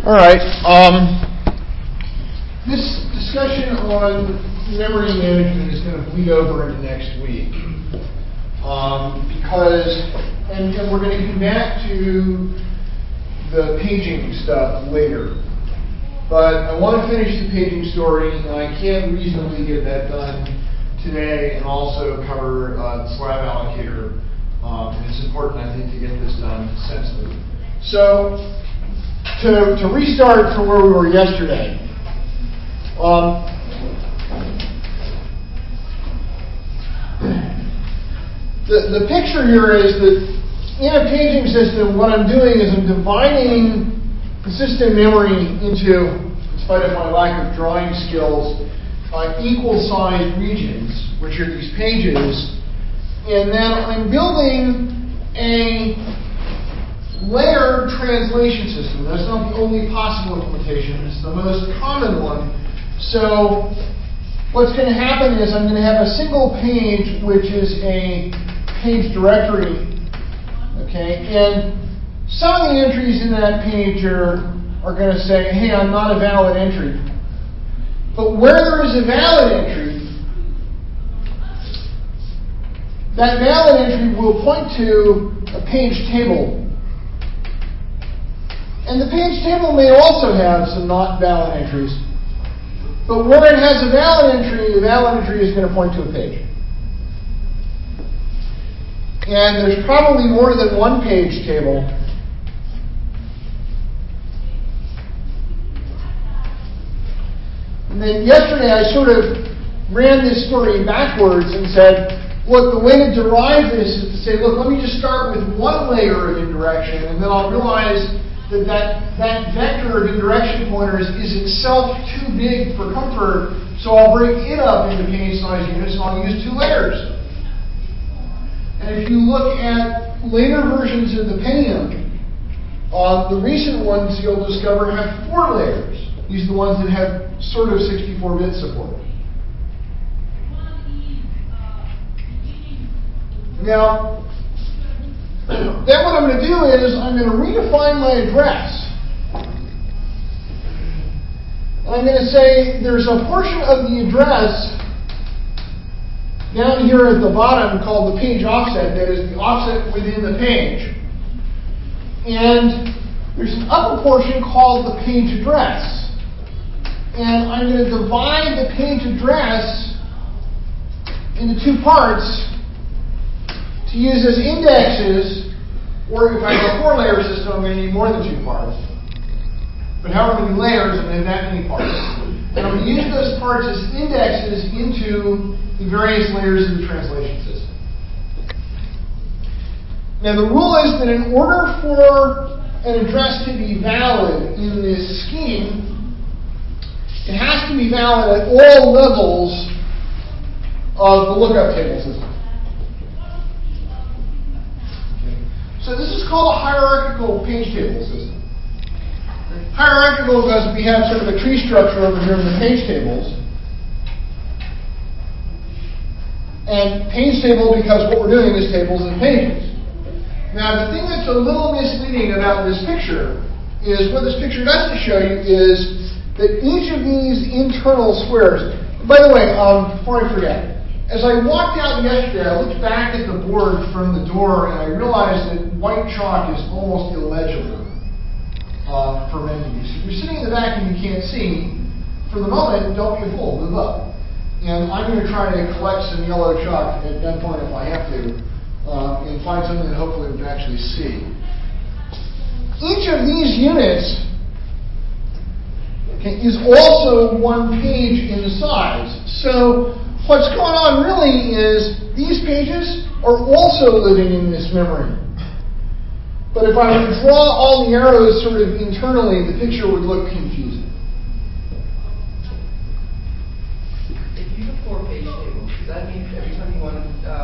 All right. This discussion on memory management is going to bleed over into next week and we're going to come back to the paging stuff later. But I want to finish the paging story, and I can't reasonably get that done today, and also cover the slab allocator. And it's important, I think, to get this done sensibly. So, to restart from where we were yesterday, the picture here is that in a paging system, what I'm doing is I'm dividing the system memory into, in spite of my lack of drawing skills, equal-sized regions, which are these pages, and then I'm building a layered translation system. That's not the only possible implementation. It's the most common one. So what's going to happen is I'm going to have a single page, which is a page directory. Okay, and some of the entries in that page are going to say, hey, I'm not a valid entry. But where there is a valid entry, that valid entry will point to a page table. And the page table may also have some not valid entries. But where it has a valid entry, the valid entry is going to point to a page. And there's probably more than one page table. And then yesterday I sort of ran this story backwards and said, look, the way to derive this is to say, look, let me just start with one layer of indirection, and then I'll realize that vector of indirection pointers is itself too big for comfort, so I'll break it up into page size units and I'll use two layers. And if you look at later versions of the Pentium, the recent ones you'll discover have 4 layers. These are the ones that have sort of 64-bit support. Now, then what I'm going to do is I'm going to redefine my address. And I'm going to say there's a portion of the address down here at the bottom called the page offset, that is the offset within the page. And there's an upper portion called the page address. And I'm going to divide the page address into 2 parts to use as indexes, or if I have a 4-layer system, I'm going to need more than 2 parts. But however many layers, I'm going to have that many parts. And I'm going to use those parts as indexes into the various layers of the translation system. Now the rule is that in order for an address to be valid in this scheme, it has to be valid at all levels of the lookup table system. Okay. So this is called a hierarchical page table system. Hierarchical because we have sort of a tree structure over here in the page tables. And page table because what we're doing is tables and pages. Now the thing that's a little misleading about this picture is what this picture doesn't show you is that each of these internal squares, by the way, before I forget, as I walked out yesterday, I looked back at the board from the door and I realized that white chalk is almost illegible for many of these. If you're sitting in the back and you can't see, for the moment, don't be a fool, move up. And I'm going to try to collect some yellow chalk at gunpoint if I have to, and find something that hopefully we can actually see. Each of these units is also one page in size. So what's going on really is these pages are also living in this memory. But if I were to draw all the arrows sort of internally, the picture would look confusing. If you have 4-page tables, does that mean every time you want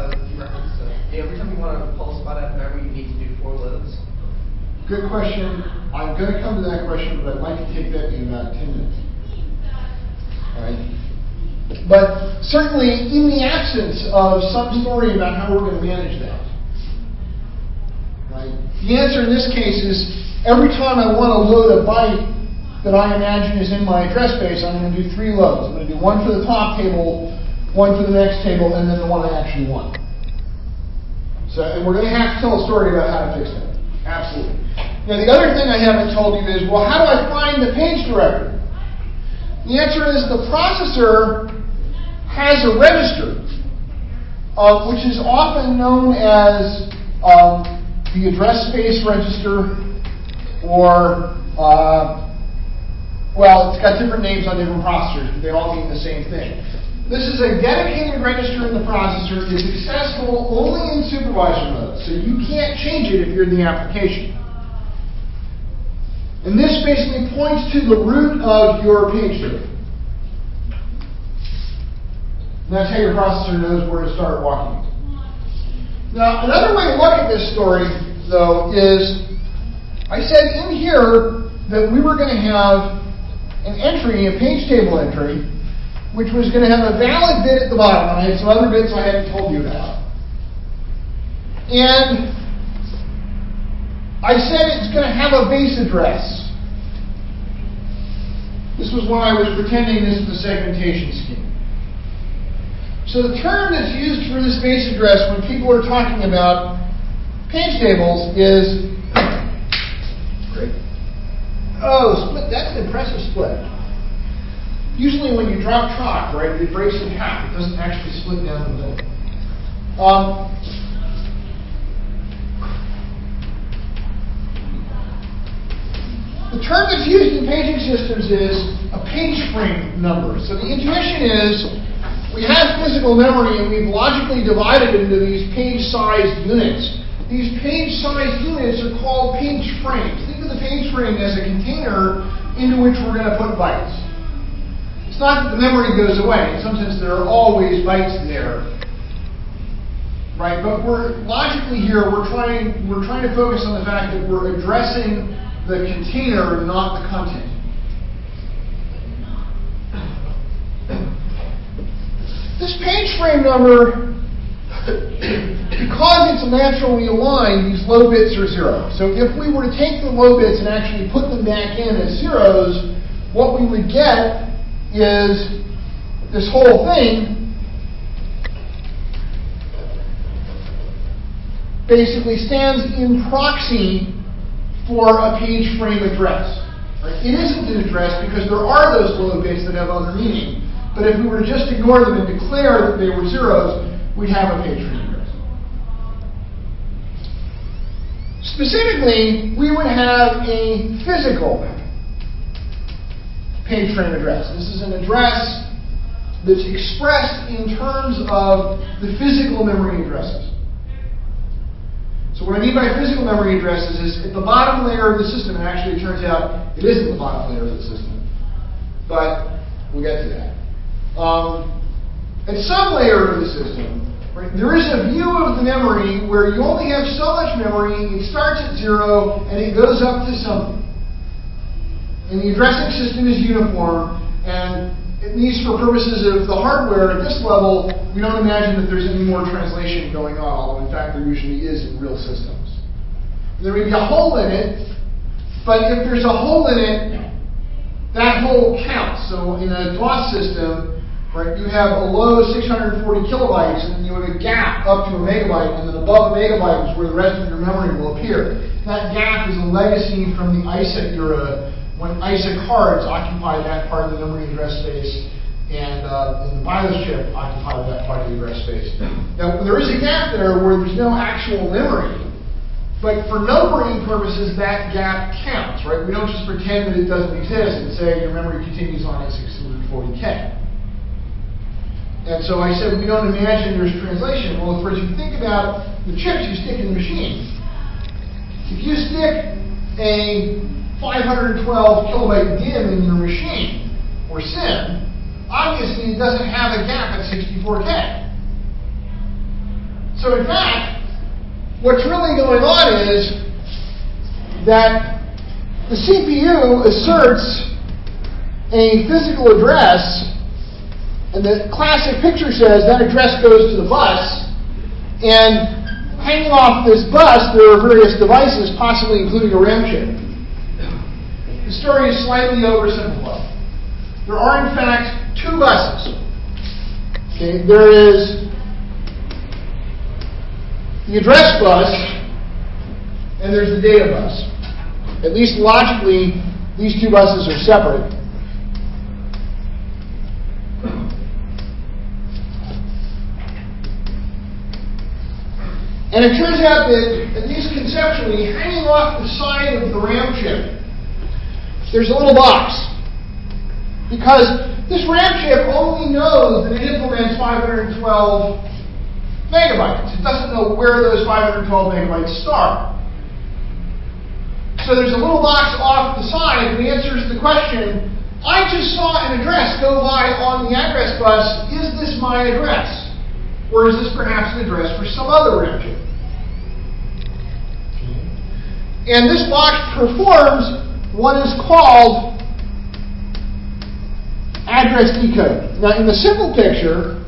to pull a spot out of memory, you need to do 4 loads? Good question. I'm going to come to that question, but I'd like to take that in about 10 minutes. All right. But certainly, in the absence of some story about how we're going to manage that, right? The answer in this case is every time I want to load a byte that I imagine is in my address space, I'm going to do 3 loads. I'm going to do one for the top table, one for the next table, and then the one I actually want. So, and we're going to have to tell a story about how to fix that. Absolutely. Now, the other thing I haven't told you is, well, how do I find the page directory? The answer is the processor has a register, which is often known as the address space register, or well, it's got different names on different processors, but they all mean the same thing. This is a dedicated register in the processor. It's accessible only in supervisor mode, so you can't change it if you're in the application. And this basically points to the root of your page table. And that's how your processor knows where to start walking. Now, another way to look at this story, though, is I said in here that we were going to have an entry, a page table entry, which was going to have a valid bit at the bottom. I had some other bits I hadn't told you about. And I said it's going to have a base address. This was when I was pretending this is the segmentation scheme. So the term that's used for this base address when people are talking about page tables is, great. Oh, split. That's an impressive split. Usually when you drop chalk, right, it breaks in half. It doesn't actually split down the middle. The term that's used in paging systems is a page frame number. So the intuition is we have physical memory and we've logically divided it into these page-sized units. These page-sized units are called page frames. Think of the page frame as a container into which we're going to put bytes. It's not that the memory goes away. In some sense, there are always bytes there, right? But we're logically here. We're trying to focus on the fact that we're addressing the container, not the content. This page frame number, because it's naturally aligned, these low bits are 0. So if we were to take the low bits and actually put them back in as zeros, what we would get is this whole thing basically stands in proxy for a page frame address. Right? It isn't an address because there are those low bits that have other meaning. But if we were to just ignore them and declare that they were zeros, we'd have a page frame address. Specifically, we would have a physical page frame address. This is an address that's expressed in terms of the physical memory addresses. So what I mean by physical memory addresses is at the bottom layer of the system, and actually it turns out it isn't the bottom layer of the system, but we'll get to that. At some layer of the system, right, there is a view of the memory where you only have so much memory, it starts at 0, and it goes up to something. And the addressing system is uniform, and at least for purposes of the hardware at this level, we don't imagine that there's any more translation going on, although in fact there usually is in real systems. There may be a hole in it, but if there's a hole in it, that hole counts. So in a DOS system, right, you have a low 640 kilobytes, and then you have a gap up to a megabyte, and then above a megabyte is where the rest of your memory will appear. That gap is a legacy from the ISA era, when ISA cards occupied that part of the memory address space, and the BIOS chip occupied that part of the address space. Now, there is a gap there where there's no actual memory, but for numbering purposes, that gap counts, right? We don't just pretend that it doesn't exist and say your memory continues on at 640K. And so I said, we don't imagine there's translation. Well, of course, you think about the chips you stick in the machine. If you stick a 512 kilobyte DIMM in your machine, or SIM, obviously it doesn't have a gap at 64K. So in fact, what's really going on is that the CPU asserts a physical address, and the classic picture says that address goes to the bus, and hanging off this bus there are various devices, possibly including a RAM chip. the story is slightly oversimplified. There are, in fact, two buses. Okay, there is the address bus, and there's the data bus. At least logically, these two buses are separate. And it turns out that, at least conceptually, hanging off the side of the RAM chip, there's a little box. Because this RAM chip only knows that it implements 512 megabytes. It doesn't know where those 512 megabytes start. So there's a little box off the side that answers the question, I just saw an address go by on the address bus. Is this my address? Or is this perhaps an address for some other RAM chip? And this box performs what is called address decode. Now, in the simple picture,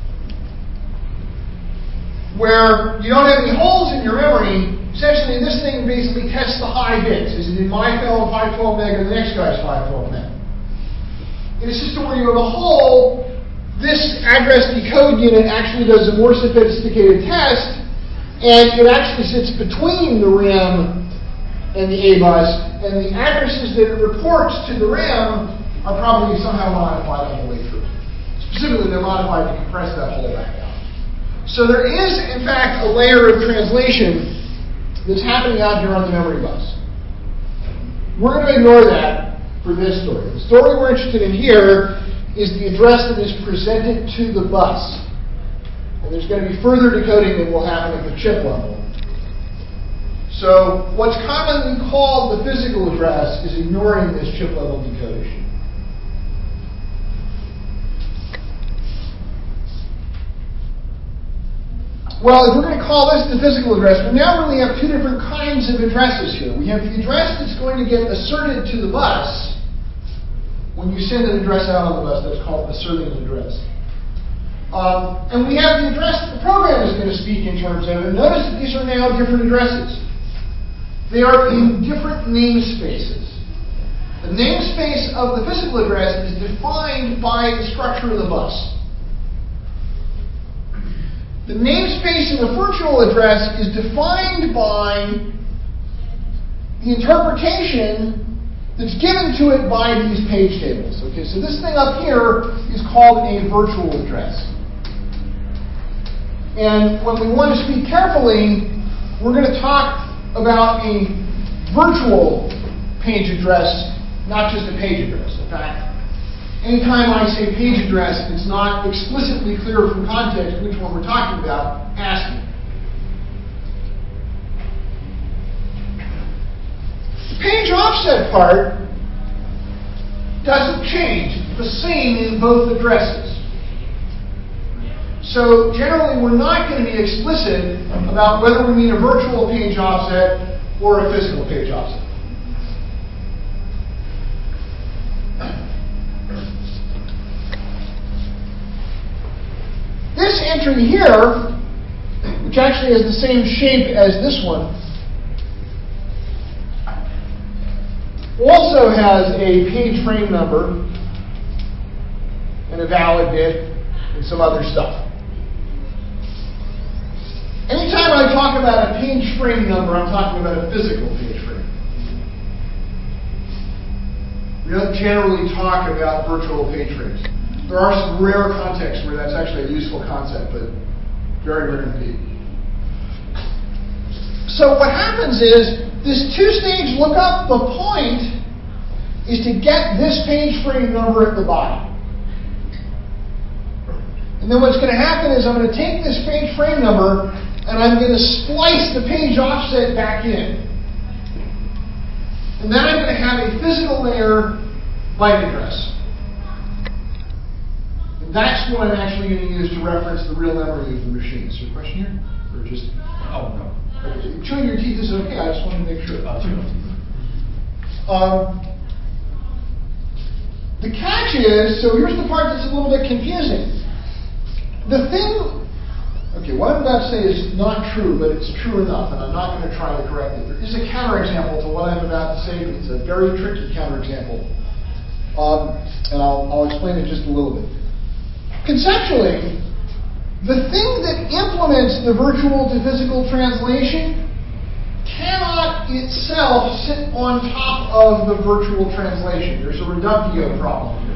where you don't have any holes in your memory, essentially this thing basically tests the high bits. Is it in my cell 512 meg or the next guy's 512 meg? In a system where you have a hole, this address decode unit actually does a more sophisticated test, and it actually sits between the RAM and the A bus, and the addresses that it reports to the RAM are probably somehow modified on the way through. Specifically, they're modified to compress that hole back out. So there is, in fact, a layer of translation that's happening out here on the memory bus. We're going to ignore that for this story. The story we're interested in here is the address that is presented to the bus. And there's going to be further decoding that will happen at the chip level. So what's commonly called the physical address is ignoring this chip level decoding. Well, if we're going to call this the physical address, we now really have two different kinds of addresses here. We have the address that's going to get asserted to the bus. When you send an address out on the bus, that's called asserting an address. And we have the address that the program is going to speak in terms of. And notice that these are now different addresses. They are in different namespaces. The namespace of the physical address is defined by the structure of the bus. The namespace of the virtual address is defined by the interpretation that's given to it by these page tables. Okay, so this thing up here is called a virtual address. And when we want to speak carefully, we're going to talk about a virtual page address, not just a page address. In fact, anytime I say page address, it's not explicitly clear from context which one we're talking about, ask me. The page offset part doesn't change. It's the same in both addresses. So generally, we're not going to be explicit about whether we mean a virtual page offset or a physical page offset. This entry here, which actually has the same shape as this one, also has a page frame number and a valid bit and some other stuff. Anytime I talk about a page frame number, I'm talking about a physical page frame. We don't generally talk about virtual page frames. There are some rare contexts where that's actually a useful concept, but very rare indeed. So what happens is, this two-stage lookup, the point is to get this page frame number at the bottom. And then what's going to happen is I'm going to take this page frame number and I'm going to splice the page offset back in. And then I'm going to have a physical layer byte address. And that's what I'm actually going to use to reference the real memory of the machine. Is there a question here? Or just... Oh, no. Okay. Chewing your teeth is okay. I just wanted to make sure. The catch is, so here's the part that's a little bit confusing. The thing, Okay, what I'm about to say is not true, but it's true enough, and I'm not going to try to correct it. There is a counterexample to what I'm about to say, but it's a very tricky counterexample. And I'll explain it just a little bit. Conceptually, the thing that implements the virtual to physical translation cannot itself sit on top of the virtual translation. There's a reductio problem here.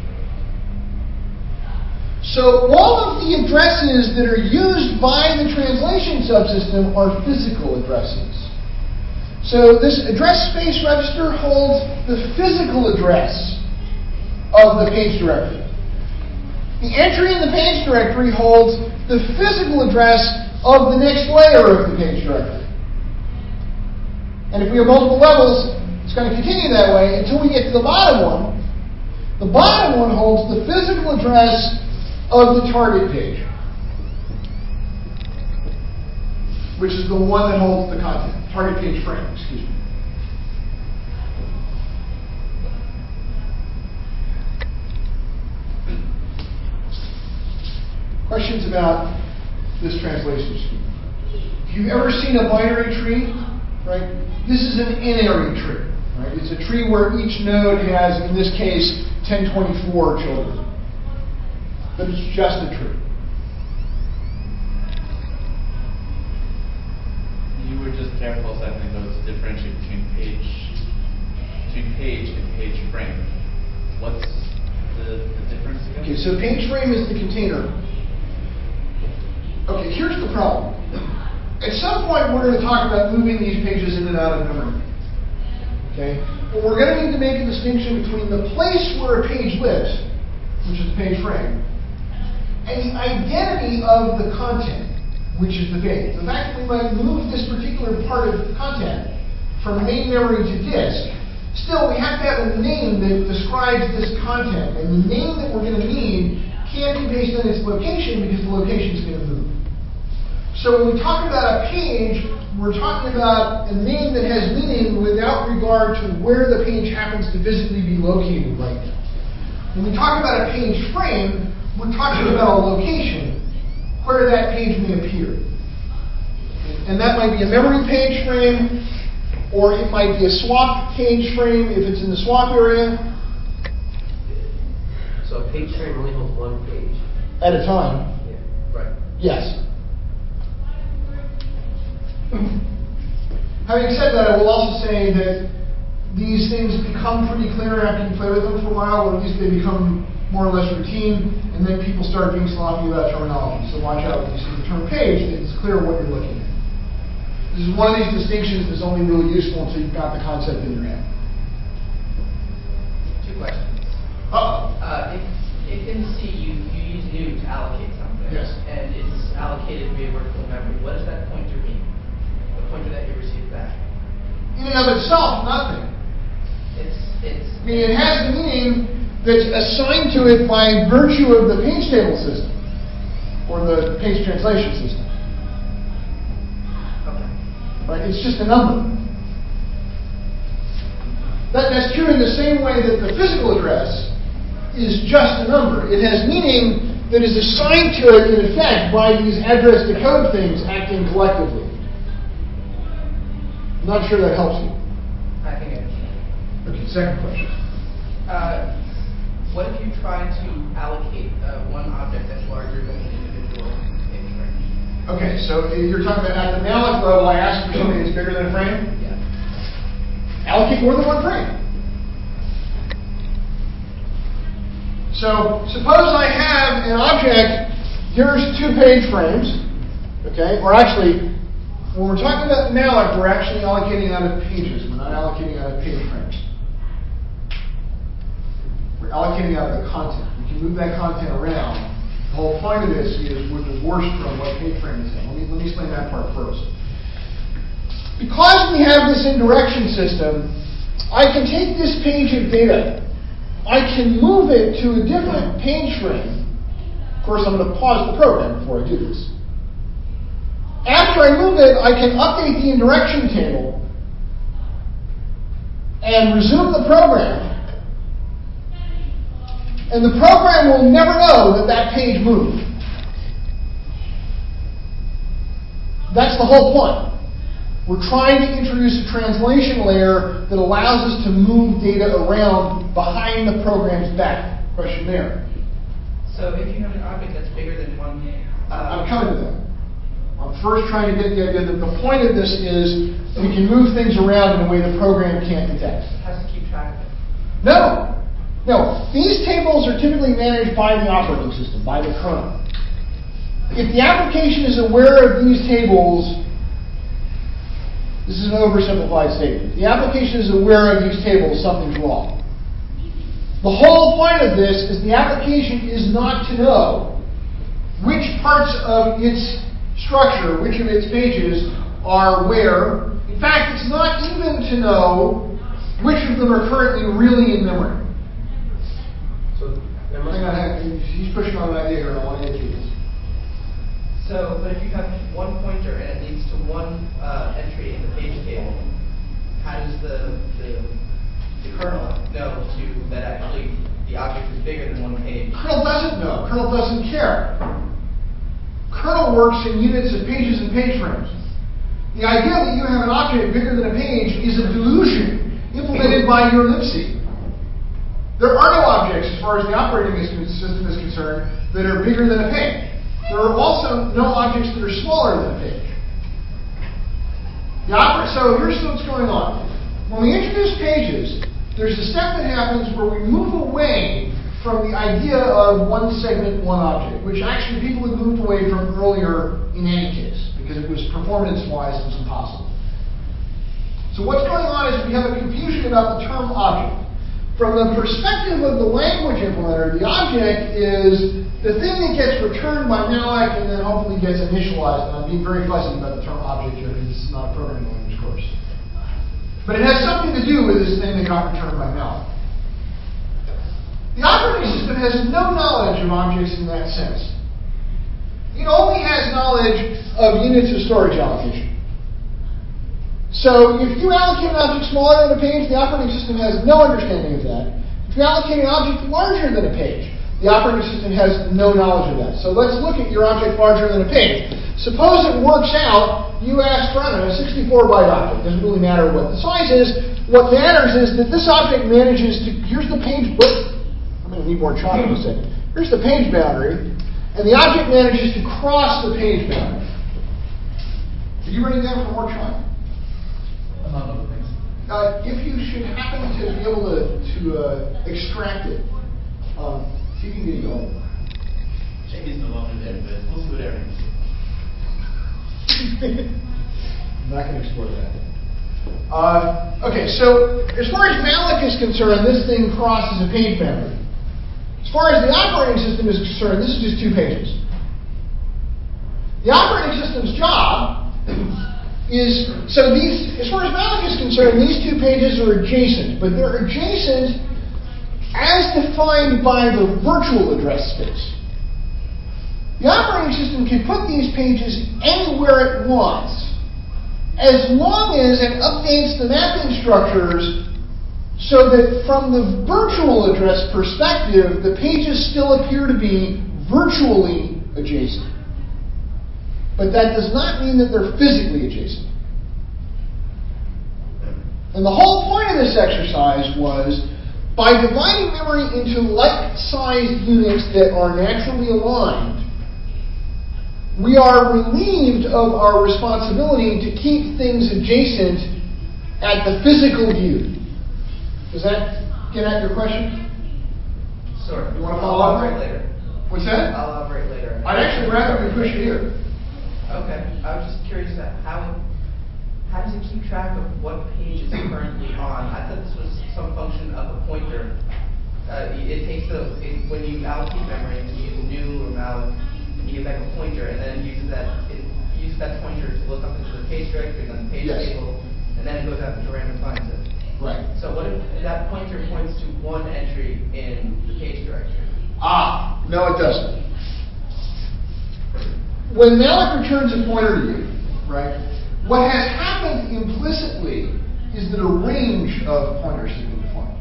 So all of the addresses that are used by the translation subsystem are physical addresses. So this address space register holds the physical address of the page directory. The entry in the page directory holds the physical address of the next layer of the page directory. And if we have multiple levels, it's going to continue that way until we get to the bottom one. The bottom one holds the physical address of the target page, which is the one that holds the content. Target page frame, excuse me. Questions about this translation scheme? If you've ever seen a binary tree, right, this is an n-ary tree. Right? It's a tree where each node has, in this case, 1024 children. But it's just a tree. You were just careful a second ago to differentiate between page and page frame. What's the difference again? Okay, so page frame is the container. Okay, here's the problem. At some point, we're going to talk about moving these pages in and out of memory. Okay, but we're going to need to make a distinction between the place where a page lives, which is the page frame, and the identity of the content, which is the page. The fact that we might move this particular part of content from main memory to disk, still we have to have a name that describes this content. And the name that we're going to need can't be based on its location because the location is going to move. So when we talk about a page, we're talking about a name that has meaning without regard to where the page happens to physically be located right now. When we talk about a page frame, we're talking about a location where that page may appear. And that might be a memory page frame, or it might be a swap page frame if it's in the swap area. So a page frame only holds one page? At a time. Yeah, right. Yes. Having said that, I will also say that these things become pretty clear after you play with them for a while, or at least they become more or less routine, and then people start being sloppy about terminology. So watch out when you see the term page, it's clear what you're looking at. This is one of these distinctions that's only really useful until you've got the concept in your head. Two questions. If in C you use new to allocate something, yes, and it's allocated via virtual memory, what does that pointer mean? The pointer that you receive back? In and of itself, nothing. I mean, it has the meaning that's assigned to it by virtue of the page table system, or the page translation system. Okay. Right? It's just a number. That's true in the same way that the physical address is just a number. It has meaning that is assigned to it, in effect, by these address decode things acting collectively. I'm not sure that helps you. I think I understand. Okay, second question. What if you try to allocate one object that's larger than an individual page frame? Okay, so you're talking about at the malloc level, I asked for something that's bigger than a frame? Yeah. Allocate more than one frame. So suppose I have an object, here's 2 page frames, okay? Or actually, when we're talking about malloc, we're actually allocating out of pages. We're not allocating out of page frames. We're allocating out of the content. We can move that content around. The whole point of this is we're divorced from what page frame is in. Let me explain that part first. Because we have this indirection system, I can take this page of data. I can move it to a different page frame. Of course, I'm going to pause the program before I do this. After I move it, I can update the indirection table and resume the program. And the program will never know that that page moved. That's the whole point. We're trying to introduce a translation layer that allows us to move data around behind the program's back. Question there. So if you have an object that's bigger than one... I'm coming to that. I'm first trying to get the idea that the point of this is we can move things around in a way the program can't detect. It has to keep track of it. No. These tables are typically managed by the operating system, by the kernel. If the application is aware of these tables, this is an oversimplified statement. If the application is aware of these tables, something's wrong. The whole point of this is the application is not to know which parts of its structure, which of its pages are where. In fact, it's not even to know which of them are currently really in memory. So there must Hang on, he's pushing on an idea here, and I want to get to this. So, but if you have one pointer and it leads to one entry in the page table, how does the kernel know that actually the object is bigger than one page? Kernel doesn't know. Kernel doesn't care. Kernel works in units of pages and page frames. The idea that you have an object bigger than a page is a delusion implemented by your libc. There are no objects, as far as the operating system is concerned, that are bigger than a page. There are also no objects that are smaller than a page. So here's what's going on. When we introduce pages, there's a step that happens where we move away from the idea of one segment, one object, which actually people had moved away from earlier in any case, because it was performance-wise, it was impossible. So what's going on is we have a confusion about the term object. From the perspective of the language implementer, the object is the thing that gets returned by malloc and then hopefully gets initialized. And I'm being very fussy about the term object here because this is not a programming language course. But it has something to do with this thing that got returned by malloc. The operating system has no knowledge of objects in that sense. It only has knowledge of units of storage allocation. So if you allocate an object smaller than a page, the operating system has no understanding of that. If you allocate an object larger than a page, the operating system has no knowledge of that. So let's look at your object larger than a page. Suppose it works out, you ask for, I don't know, a 64-byte object. Doesn't really matter what the size is. What matters is that this object manages to, here's the page, I'm going to need more chalk in a second. Here's the page boundary, and the object manages to cross the page boundary. Are you running down for more chalk? Among other things. If you should happen to be able to extract it, see if you can get it going. Jamie's no longer there, but we'll see what Aaron can do. I'm not going to explore that. Okay, so as far as malloc is concerned, this thing crosses a page boundary. As far as the operating system is concerned, this is just 2 pages. The operating system's job is, so these, as far as malloc is concerned, these 2 pages are adjacent, but they're adjacent as defined by the virtual address space. The operating system can put these pages anywhere it wants, as long as it updates the mapping structures so that from the virtual address perspective, the pages still appear to be virtually adjacent. But that does not mean that they're physically adjacent. And the whole point of this exercise was, by dividing memory into like-sized units that are naturally aligned, we are relieved of our responsibility to keep things adjacent at the physical view. Does that get at your question? Sort of. You want to I'll follow up? elaborate later. What's that? I'll elaborate later. I'd actually rather we push it here. Okay. I was just curious about how does it keep track of what page it's currently on? I thought this was some function of a pointer. It takes when you allocate memory, you use new or malloc, and you give back a pointer, and then it uses that pointer to look up into the page directory, then the page table, and then it goes out into random finds it. Right. So what if that pointer points to one entry in the page directory? No, it doesn't. When malloc returns a pointer to you, right, what has happened implicitly is that a range of pointers has been defined.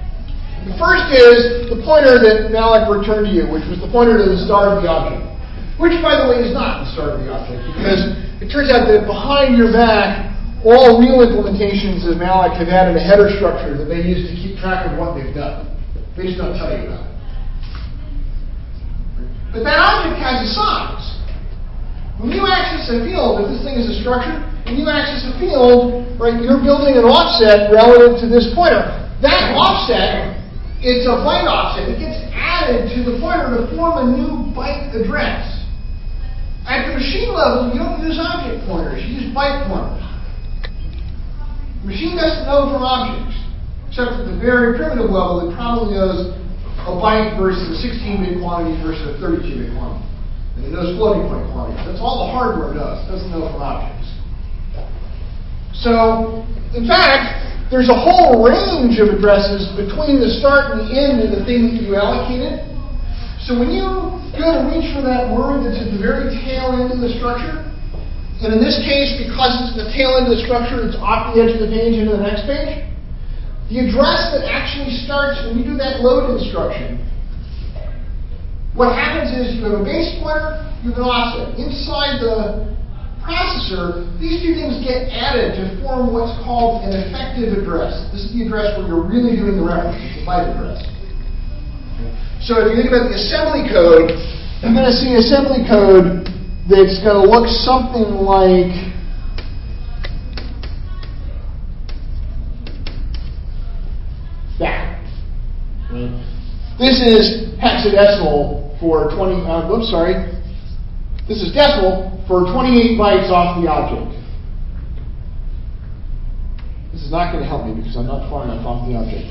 The first is the pointer that malloc returned to you, which was the pointer to the start of the object. which, by the way, is not the start of the object, because it turns out that behind your back, all real implementations of malloc have added a header structure that they use to keep track of what they've done. They just don't tell you about it. But that object has a size. When you access a field, if this thing is a structure, when you access a field, right, you're building an offset relative to this pointer. That offset, it's a byte offset. It gets added to the pointer to form a new byte address. At the machine level, you don't use object pointers, you use byte pointers. The machine doesn't know from objects, except at the very primitive level, it probably knows a byte versus a 16-bit quantity versus a 32-bit quantity. And it knows floating point quantities. That's all the hardware does. It doesn't know from objects. So, in fact, there's a whole range of addresses between the start and the end of the thing that you allocated. So when you go to reach for that word that's at the very tail end of the structure, and in this case, because it's at the tail end of the structure, it's off the edge of the page into the next page, the address that actually starts when you do that load instruction, what happens is you have a base pointer, you have an offset. Inside the processor, these two things get added to form what's called an effective address. This is the address where you're really doing the reference. It's a byte address. So if you think about the assembly code, you're going to see assembly code that's going to look something like that. This is hexadecimal for 20. This is decimal for 28 bytes off the object. This is not going to help me because I'm not far enough off the object.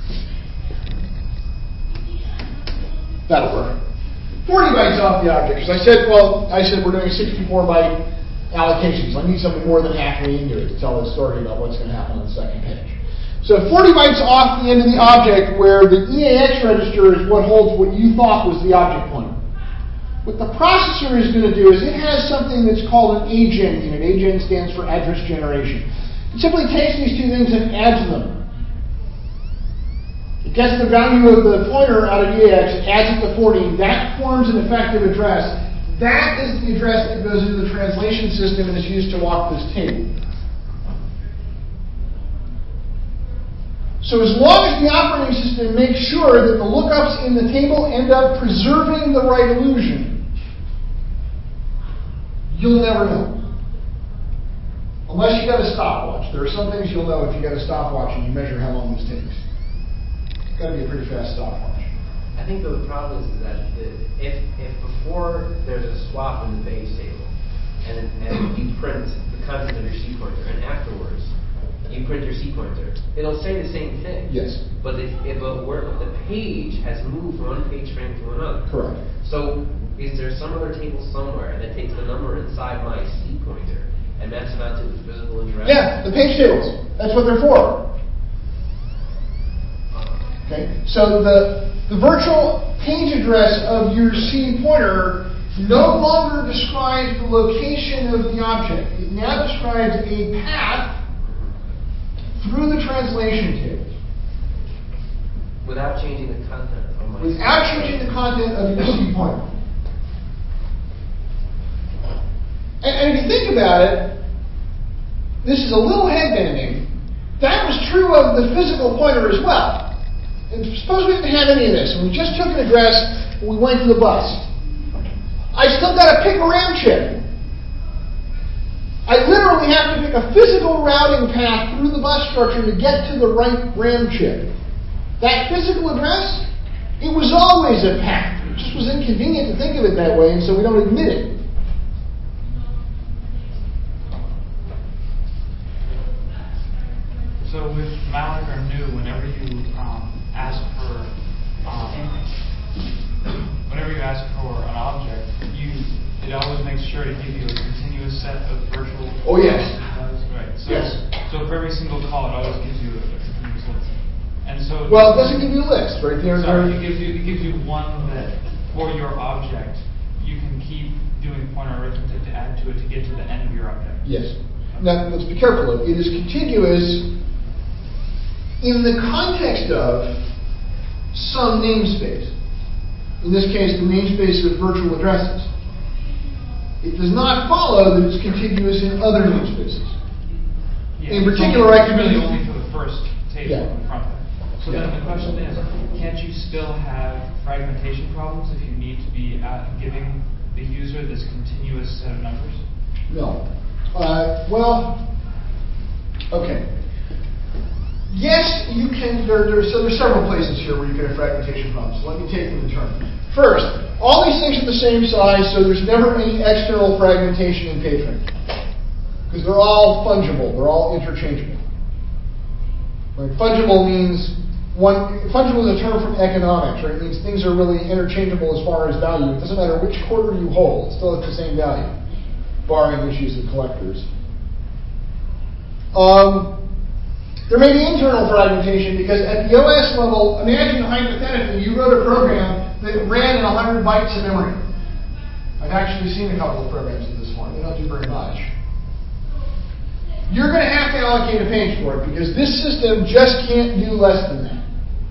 That'll work. 40 bytes off the object, because I said we're doing 64-byte allocations. I need something more than halfway into it to tell the story about what's going to happen on the second page. So 40 bytes off the end of the object, where the EAX register is what holds what you thought was the object pointer. What the processor is going to do is it has something that's called an AGEN unit. AGEN stands for address generation. It simply takes these two things and adds them. It gets the value of the pointer out of EAX, adds it to 40. That forms an effective address. That is the address that goes into the translation system and is used to walk this table. So as long as the operating system makes sure that the lookups in the table end up preserving the right illusion, you'll never know. Unless you got a stopwatch. There are some things you'll know if you got a stopwatch and you measure how long this takes. It's got to be a pretty fast stopwatch. I think the problem is that if before there's a swap in the base table and you print the content of your C pointer, and afterwards you print your C pointer, it'll say the same thing. Yes. But the page has moved from one page frame to another. Correct. So is there some other table somewhere that takes the number inside my C pointer and maps it out to the physical address? Yeah, the page tables. That's what they're for. Okay, so the virtual page address of your C pointer no longer describes the location of the object. It now describes a path through the translation table. Without changing the content of my Without changing the content of your C pointer. And if you think about it, this is a little head-bending. That was true of the physical pointer as well. And suppose we didn't have any of this, and we just took an address and we went to the bus. I still got to pick a RAM chip. I literally have to pick a physical routing path through the bus structure to get to the right RAM chip. That physical address, it was always a path. It just was inconvenient to think of it that way, and so we don't admit it. So with malloc or new, whenever you ask for an object, it always makes sure to give you a continuous set of virtual. Oh yes. Right. So, yes. So for every single call, it always gives you a continuous list. And so. Well, it doesn't give you a list, right? Sorry, it gives you one that for your object you can keep doing pointer arithmetic to add to it to get to the end of your object. Yes. Now let's be careful though. It is contiguous in the context of some namespace. In this case, the namespace of virtual addresses. It does not follow that it's contiguous in other namespaces. Yeah, In particular, I can really use- only for the first table Yeah. in the front there. So Yeah. then the question is, can't you still have fragmentation problems if you need to be giving the user this continuous set of numbers? No. Well, okay. Yes, you can. So there's several places here where you can have fragmentation problems. Let me take them in turn. First, all these things are the same size, so there's never any external fragmentation in PageRank. Because they're all fungible, they're all interchangeable. Right? Fungible means fungible is a term from economics, right? It means things are really interchangeable as far as value. It doesn't matter which quarter you hold, it's still at the same value, barring issues of collectors. There may be internal fragmentation because at the OS level, imagine hypothetically you wrote a program that ran in 100 bytes of memory. I've actually seen a couple of programs at this point. They don't do very much. You're going to have to allocate a page for it because this system just can't do less than that.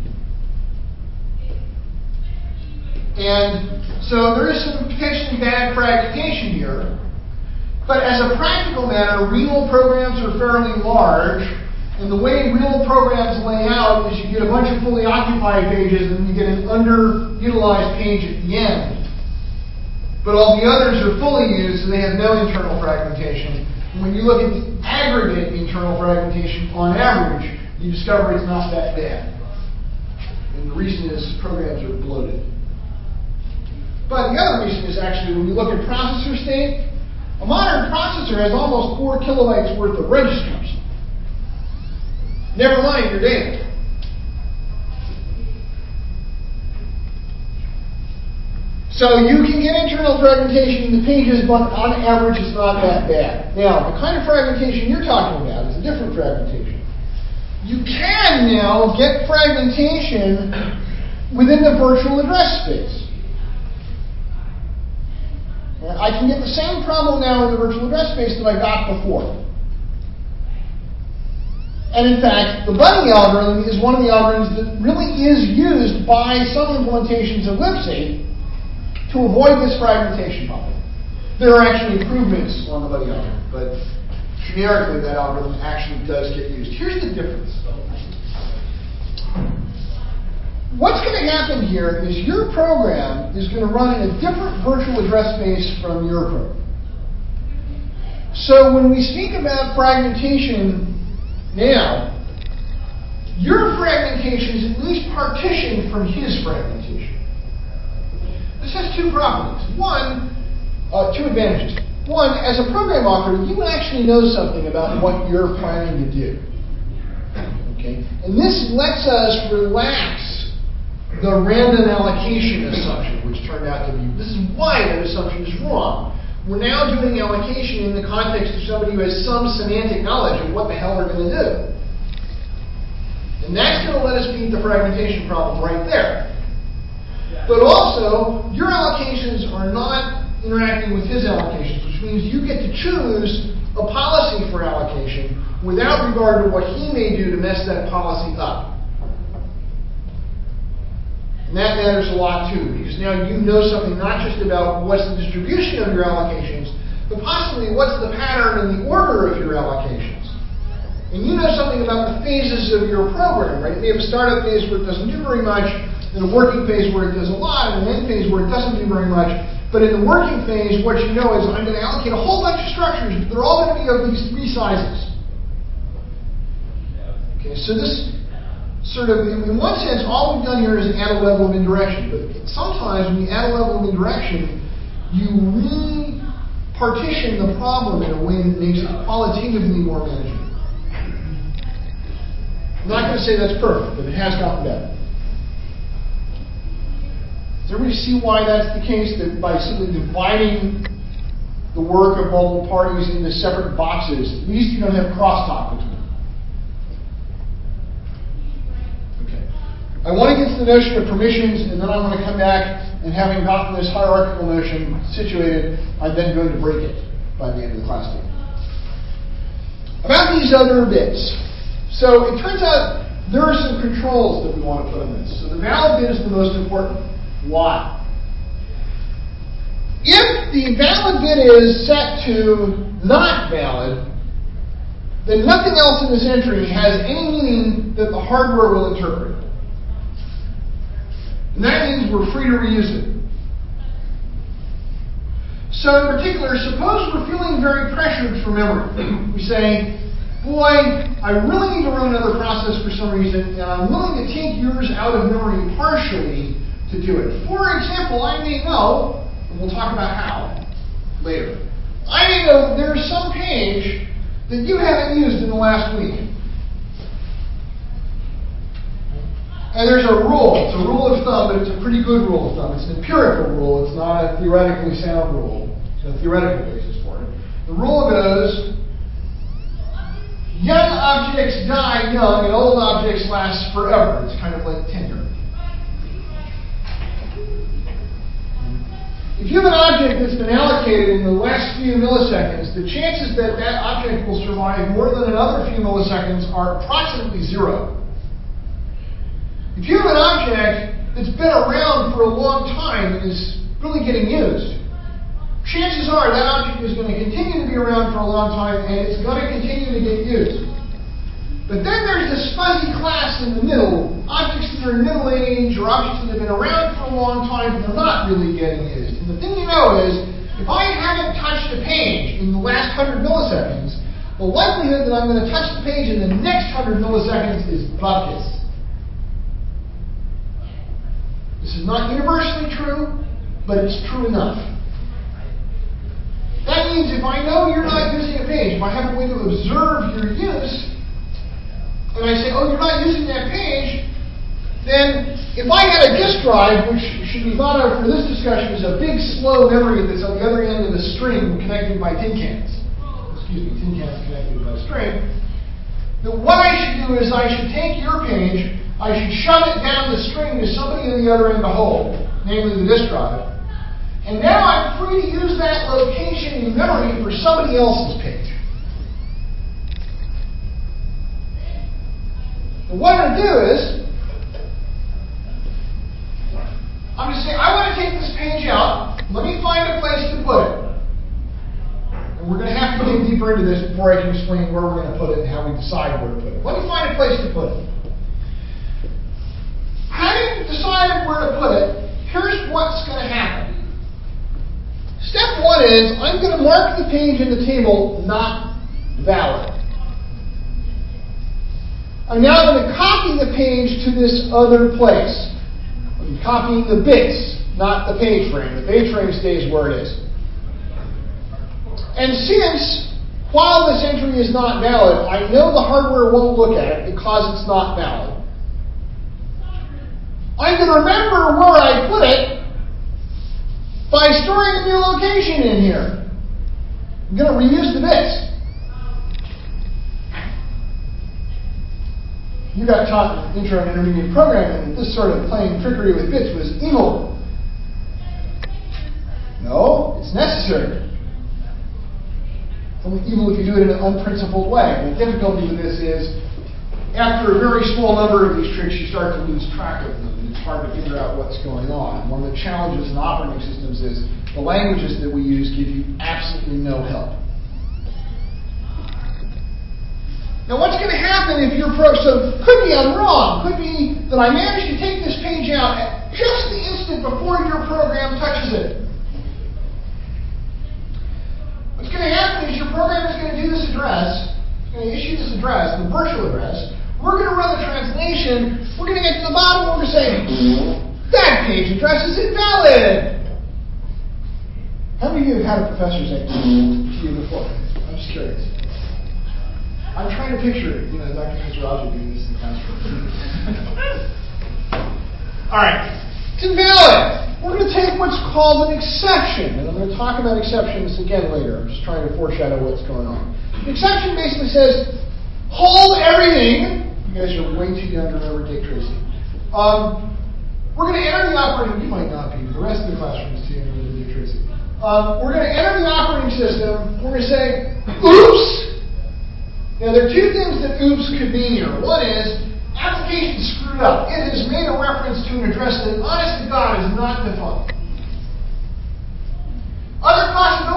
And so there is some potentially bad fragmentation here. But as a practical matter, renal programs are fairly large. And the way renal programs lay out is you get a bunch of fully occupied pages and you get an underutilized page at the end. But all the others are fully used, so they have no internal fragmentation. And when you look at the aggregate internal fragmentation on average, you discover it's not that bad. And the reason is programs are bloated. But the other reason is actually when you look at processor state, a modern processor has almost 4 kilobytes worth of registers. Never mind your data. So you can get internal fragmentation in the pages, but on average it's not that bad. Now, the kind of fragmentation you're talking about is a different fragmentation. You can now get fragmentation within the virtual address space. I can get the same problem now in the virtual address space that I got before. And in fact, the bunny algorithm is one of the algorithms that really is used by some implementations of libc to avoid this fragmentation problem. There are actually improvements on the bunny algorithm, but generically that algorithm actually does get used. Here's the difference. What's going to happen here is your program is going to run in a different virtual address space from your program. So when we speak about fragmentation now, your fragmentation is at least partitioned from his fragmentation. This has two properties. Two advantages. One, as a program author, you actually know something about what you're planning to do. Okay? And this lets us relax the random allocation assumption, which turned out to be, this is why that assumption is wrong. We're now doing allocation in the context of somebody who has some semantic knowledge of what the hell we're going to do. And that's going to let us beat the fragmentation problem right there. But also, your allocations are not interacting with his allocations, which means you get to choose a policy for allocation without regard to what he may do to mess that policy up. And that matters a lot too, because now you know something not just about what's the distribution of your allocations, but possibly what's the pattern and the order of your allocations. And you know something about the phases of your program, right? You may have a startup phase where it doesn't do very much, then a working phase where it does a lot, and an end phase where it doesn't do very much. But in the working phase, what you know is I'm going to allocate a whole bunch of structures, but they're all going to be of these 3 sizes. Okay, so this sort of, in one sense, all we've done here is add a level of indirection. But sometimes when you add a level of indirection, you re-partition the problem in a way that makes it qualitatively more manageable. I'm not going to say that's perfect, but it has gotten better. Does everybody see why that's the case? That by simply dividing the work of multiple parties into separate boxes, at least you don't have crosstalk between them. Okay. I want to get to the notion of permissions, and then I want to come back, and having gotten this hierarchical notion situated, I'm then going to break it by the end of the class day. About these other bits. So it turns out there are some controls that we want to put on this. So the valid bit is the most important. Why? If the valid bit is set to not valid, then nothing else in this entry has any meaning that the hardware will interpret. And that means we're free to reuse it. So in particular, suppose we're feeling very pressured for memory. We say, boy, I really need to run another process for some reason, and I'm willing to take yours out of memory partially to do it. For example, I may know, and we'll talk about how later, I may know there's some page that you haven't used in the last week. And there's a rule. It's a rule of thumb, but it's a pretty good rule of thumb. It's an empirical rule. It's not a theoretically sound rule. There's a theoretical basis for it. The rule goes, young objects die young and old objects last forever. It's kind of like tenure. If you have an object that's been allocated in the last few milliseconds, the chances that that object will survive more than another few milliseconds are approximately 0. If you have an object that's been around for a long time and is really getting used, chances are that object is going to continue to be around for a long time and it's going to continue to get used. But then there's this fuzzy class in the middle, objects that are middle age or objects that have been around for a long time and they're not really getting used. And the thing you know is, if I haven't touched a page in the last 100 milliseconds, the likelihood that I'm going to touch the page in the next 100 milliseconds is bupkis. This is not universally true, but it's true enough. That means if I know you're not using a page, if I have a way to observe your use, and I say, oh, you're not using that page, then if I had a disk drive, which should be thought of for this discussion as a big, slow memory that's on the other end of the string connected by tin cans. Excuse me, tin cans connected by string. Then what I should do is I should take your page, I should shove it down the string to somebody on the other end of the hole, namely the disk drive. And now I'm free to use that location in memory for somebody else's page. And what I'm going to do is, I'm going to say, I want to take this page out. Let me find a place to put it. And we're going to have to dig deeper into this before I can explain where we're going to put it and how we decide where to put it. Let me find a place to put it. Having decided where to put it, here's what's going to happen. Step one is, I'm going to mark the page in the table not valid. I'm now going to copy the page to this other place. I'm copying the bits, not the page frame. The page frame stays where it is. And since, while this entry is not valid, I know the hardware won't look at it because it's not valid, I can remember where I put it by storing a new location in here. I'm going to reuse the bits. You got taught in intro and intermediate programming that this sort of playing trickery with bits was evil. No, it's necessary. It's only evil if you do it in an unprincipled way. The difficulty with this is, after a very small number of these tricks, you start to lose track of them, and it's hard to figure out what's going on. One of the challenges in operating systems is the languages that we use give you absolutely no help. Now, what's going to happen if your program, so could be I'm wrong, could be that I managed to take this page out at just the instant before your program touches it. What's going to happen is your program is going to do this address, it's going to issue this address, the virtual address. We're going to run the translation. We're going to get to the bottom and we're going to say, that page address is invalid. How many of you have had a professor say to you before? I'm just curious. I'm trying to picture it, Dr. Mizraji doing this in the classroom. All right, it's invalid. We're going to take what's called an exception, and I'm going to talk about exceptions again later. I'm just trying to foreshadow what's going on. An exception basically says, hold everything. You guys are way too young to remember Dick Tracy. We're going to enter the operating. You might not be. The rest of the classroom is too young to remember Dick Tracy. We're going to enter the operating system. We're going to say, oops. Now, there are two things that oops could mean here. One is, application screwed up. It has made a reference to an address that, honest to God, is not defined.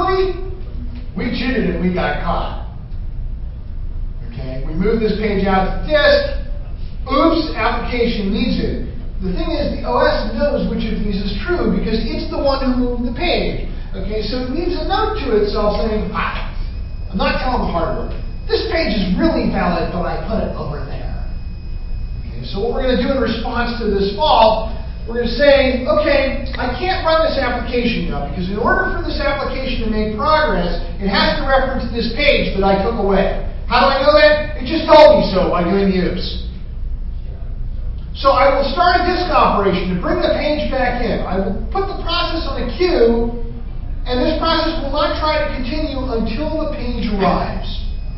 story, we cheated and we got caught. Okay, we moved this page out to disk. Oops, application needs it. The thing is, the OS knows which of these is true because it's the one who moved the page. Okay, so it leaves a note to itself saying, I'm not telling the hardware. This page is really valid, but I put it over there. Okay, so what we're going to do in response to this fault, we're going to say, okay, I can't run this application now because in order for this application to make progress, it has to reference this page that I took away. How do I know that? It just told me so by doing the oops. So I will start a disk operation to bring the page back in. I will put the process on a queue, and this process will not try to continue until the page arrives.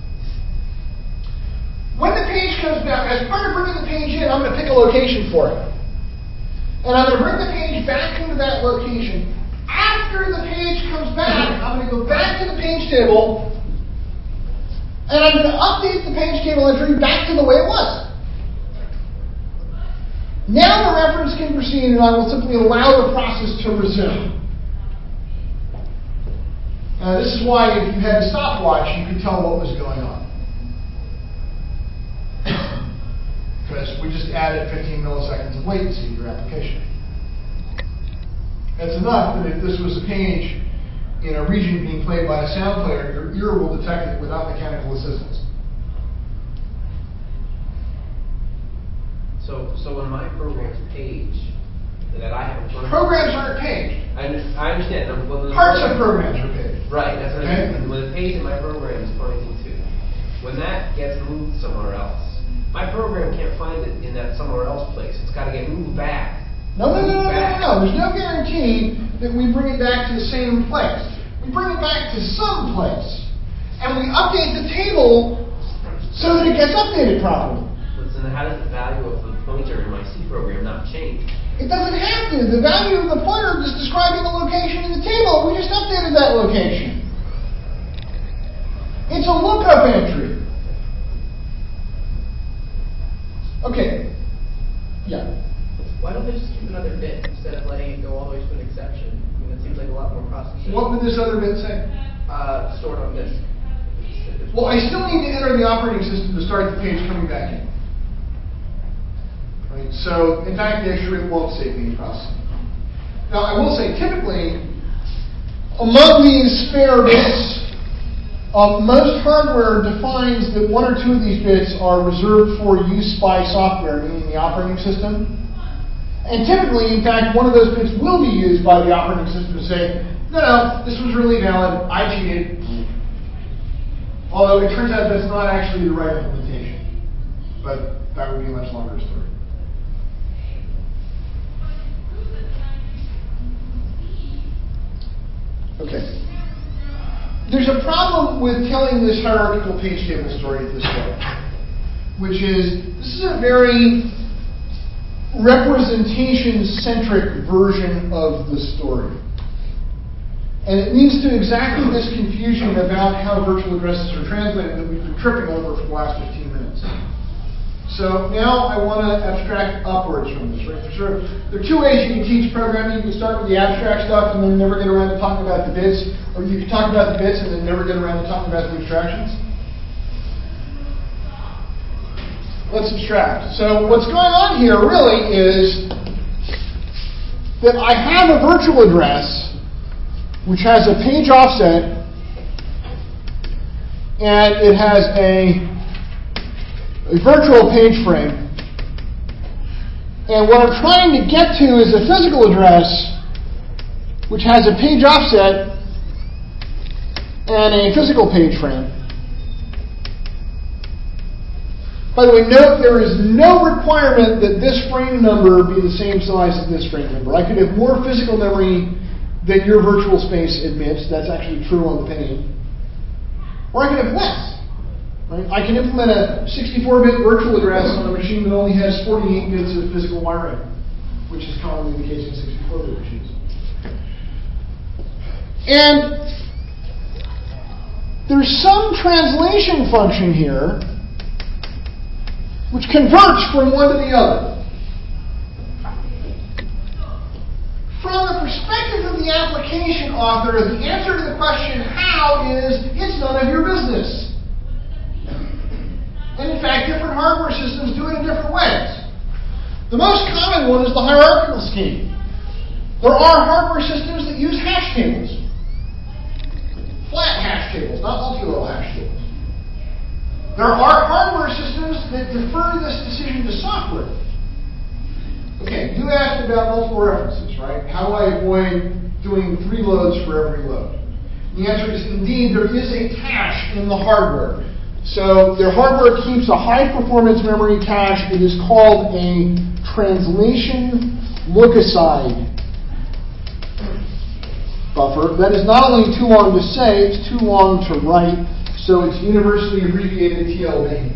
When the page comes back, as part of bringing the page in, I'm going to pick a location for it. And I'm going to bring the page back into that location. After the page comes back, I'm going to go back to the page table, and I'm going to update the page table entry back to the way it was. Now the reference can proceed, and I will simply allow the process to resume. This is why if you had a stopwatch, you could tell what was going on. Because we just added 15 milliseconds of latency to your application. That's enough that if this was a page in a region being played by a sound player, your ear will detect it without mechanical assistance. So when my program's page that I have programs aren't paged. I understand. Parts of programs are paged. Right. That's what okay? I mean. When the page in my program is pointing to, when that gets moved somewhere else, my program can't find it in that somewhere else place. It's got to get moved back. No. There's no guarantee that we bring it back to the same place. We bring it back to some place, and we update the table so that it gets updated properly. Listen, how does the value of the pointer in my C program not change? It doesn't have to. The value of the pointer is describing the location in the table. We just updated that location. It's a lookup entry. Okay. Yeah. Why don't they just keep another bit instead of letting it go all the way to an exception? I mean, it seems like a lot more processing. What would this other bit say? Stored on disk. Well, I still need to enter the operating system to start the page coming back in. Right? So, in fact, the extra bit won't save being processed. Now, I will say, typically, among these spare bits, most hardware defines that one or two of these bits are reserved for use by software, meaning the operating system. And typically, in fact, one of those bits will be used by the operating system to say, no, this was really valid, I cheated. Although it turns out that's not actually the right implementation. But that would be a much longer story. Okay. There's a problem with telling this hierarchical page table story this way, which is, this is a very representation-centric version of the story. And it leads to exactly this confusion about how virtual addresses are translated that we've been tripping over for the last 15 minutes. So now I want to abstract upwards from this, right? There are two ways you can teach programming. You can start with the abstract stuff and then never get around to talking about the bits, or you can talk about the bits and then never get around to talking about the abstractions. Let's abstract. So what's going on here really is that I have a virtual address which has a page offset and it has a virtual page frame. And what I'm trying to get to is a physical address which has a page offset and a physical page frame. By the way, note there is no requirement that this frame number be the same size as this frame number. I could have more physical memory than your virtual space admits. That's actually true on the Pentium. Or I could have less. Right? I can implement a 64-bit virtual address on a machine that only has 48 bits of physical wiring, which is commonly the case in 64-bit machines. And there's some translation function here which converts from one to the other. From the perspective of the application author, the answer to the question how is it's none of your business. And in fact, different hardware systems do it in different ways. The most common one is the hierarchical scheme. There are hardware systems that use hash tables. Flat hash tables, not multi-row hash tables. There are hardware systems that defer this decision to software. Okay, you asked about multiple references, right? How do I avoid doing 3 loads for every load? The answer is indeed there is a cache in the hardware. So the hardware keeps a high-performance memory cache. It is called a translation look-aside buffer. That is not only too long to say, it's too long to write, so it's universally abbreviated TLB.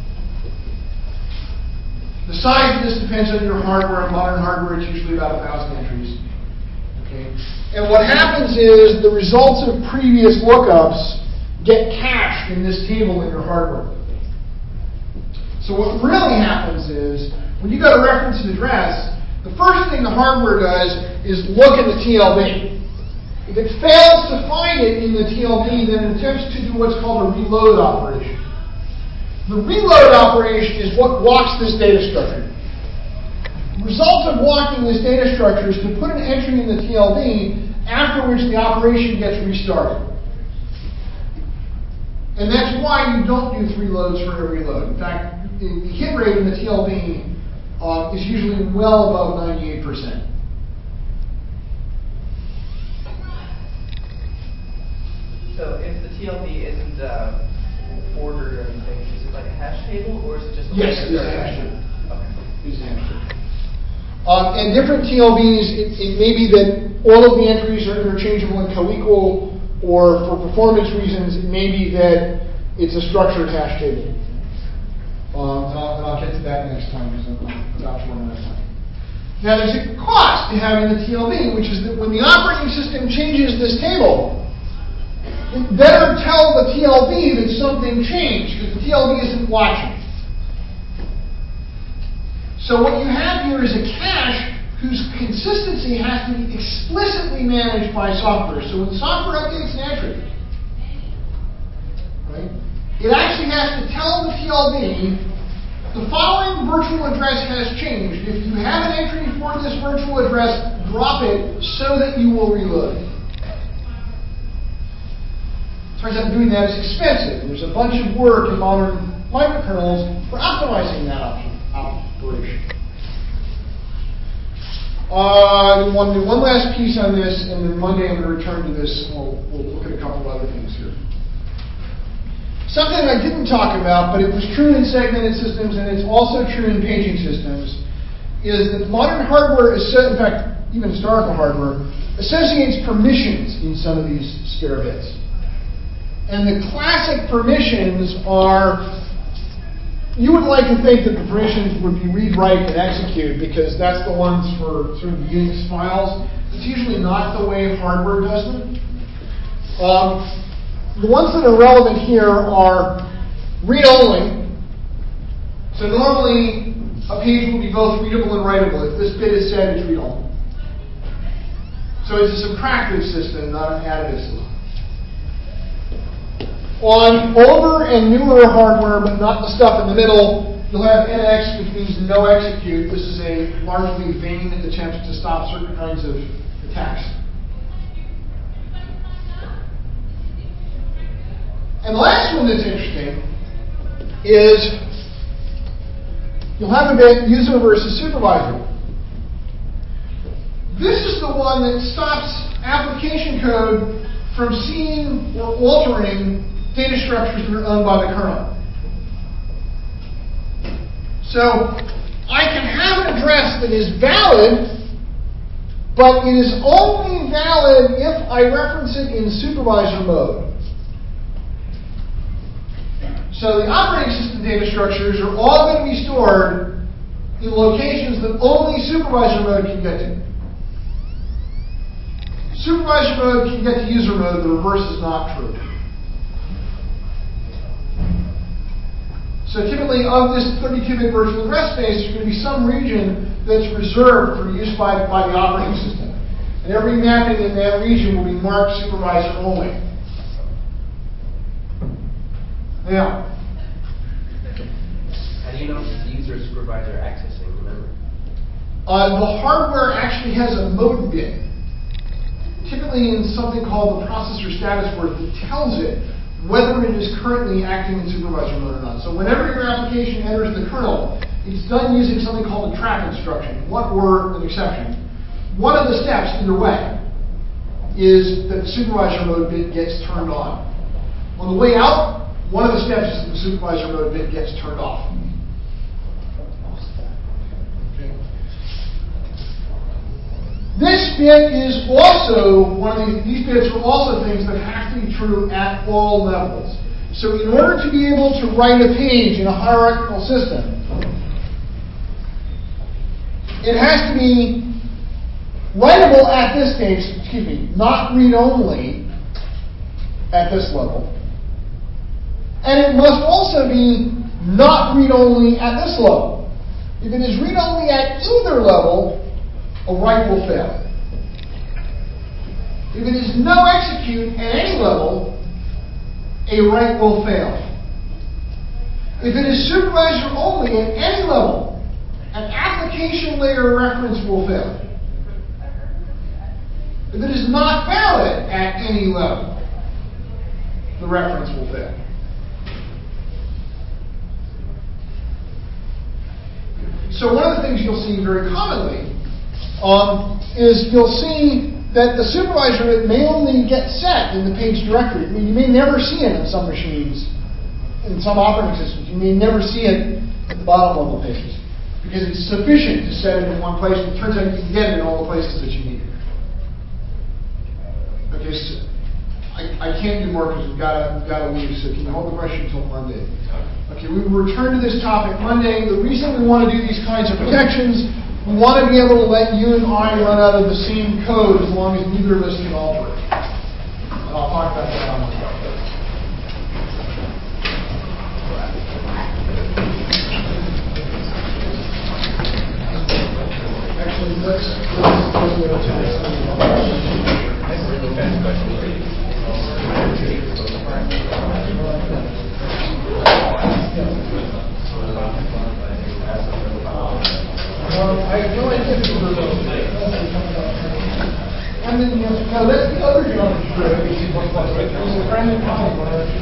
The size of this depends on your hardware. Modern hardware, it's usually about 1,000 entries. Okay? And what happens is the results of previous lookups get cached in this table in your hardware. So what really happens is, when you go to reference an address, the first thing the hardware does is look at the TLB. If it fails to find it in the TLB, then it attempts to do what's called a reload operation. The reload operation is what walks this data structure. The result of walking this data structure is to put an entry in the TLB, after which the operation gets restarted. And that's why you don't do 3 loads for every load. In fact, the hit rate in the TLB is usually well above 98%. So if the TLB isn't ordered or anything, is it like a hash table, or is it just a yes, it is a hash table. Okay. It is a hash table. And different TLBs, it may be that all of the entries are interchangeable and co-equal, or for performance reasons, it may be that it's a structured hash table. And I'll get to that next time because I'm about to run out of time. Now, there's a cost to having the TLB, which is that when the operating system changes this table, it better tell the TLB that something changed, because the TLB isn't watching. So what you have here is a cache whose consistency has to be explicitly managed by software. So when software updates an entry, right, it actually has to tell the TLB the following virtual address has changed. If you have an entry for this virtual address, drop it so that you will reload it. Turns out doing that is expensive. There's a bunch of work in modern microkernels for optimizing that operation. I want to do one last piece on this, and then Monday I'm going to return to this, and we'll look at a couple of other things here. Something I didn't talk about, but it was true in segmented systems, and it's also true in paging systems, is that modern hardware, in fact, even historical hardware, associates permissions in some of these spare bits. And the classic permissions are, you would like to think that the permissions would be read, write, and execute, because that's the ones for sort of Unix files. It's usually not the way hardware does them. The ones that are relevant here are read-only. So normally, a page will be both readable and writable. If this bit is said, it's read-only. So it's a subtractive system, not an additive system. On older and newer hardware, but not the stuff in the middle, you'll have NX, which means no execute. This is a largely vain attempt to stop certain kinds of attacks. And the last one that's interesting is you'll have a bit user versus supervisor. This is the one that stops application code from seeing or altering data structures that are owned by the kernel. So I can have an address that is valid, but it is only valid if I reference it in supervisor mode. So the operating system data structures are all going to be stored in locations that only supervisor mode can get to. Supervisor mode can get to user mode, the reverse is not true. So typically of this 32-bit virtual address space, there's going to be some region that's reserved for use by the operating system. And every mapping in that region will be marked supervisor only. Now, How do you know if it's the user or supervisor accessing the memory? the hardware actually has a mode bit, typically in something called the processor status word, that tells it whether it is currently acting in supervisor mode or not. So whenever your application enters the kernel, it's done using something called a trap instruction, or an exception. One of the steps, either way, is that the supervisor mode bit gets turned on. On the way out, one of the steps is that the supervisor mode bit gets turned off. Okay. This bit is also these bits are also things that have to be true at all levels. So in order to be able to write a page in a hierarchical system, it has to be writable at this stage, not read-only at this level. And it must also be not read-only at this level. If it is read-only at either level, a write will fail. If it is no execute at any level, a write will fail. If it is supervisor only at any level, an application layer reference will fail. If it is not valid at any level, the reference will fail. So one of the things you'll see very commonly is you'll see that the supervisor may only get set in the page directory. I mean, you may never see it on some machines, in some operating systems. You may never see it at the bottom level pages because it's sufficient to set it in one place. And it turns out you can get it in all the places that you need it. Okay, so I can't do more because we've got to leave. So can you hold the question until Monday? Okay, we will return to this topic Monday. The reason we want to do these kinds of protections, we want to be able to let you and I run out of the same code as long as neither of us can alter it. And I'll talk about that on Monday. Actually, let's go to Really fast question. I have no idea if it was and then, now that's the other job. There's a friend of mine when I was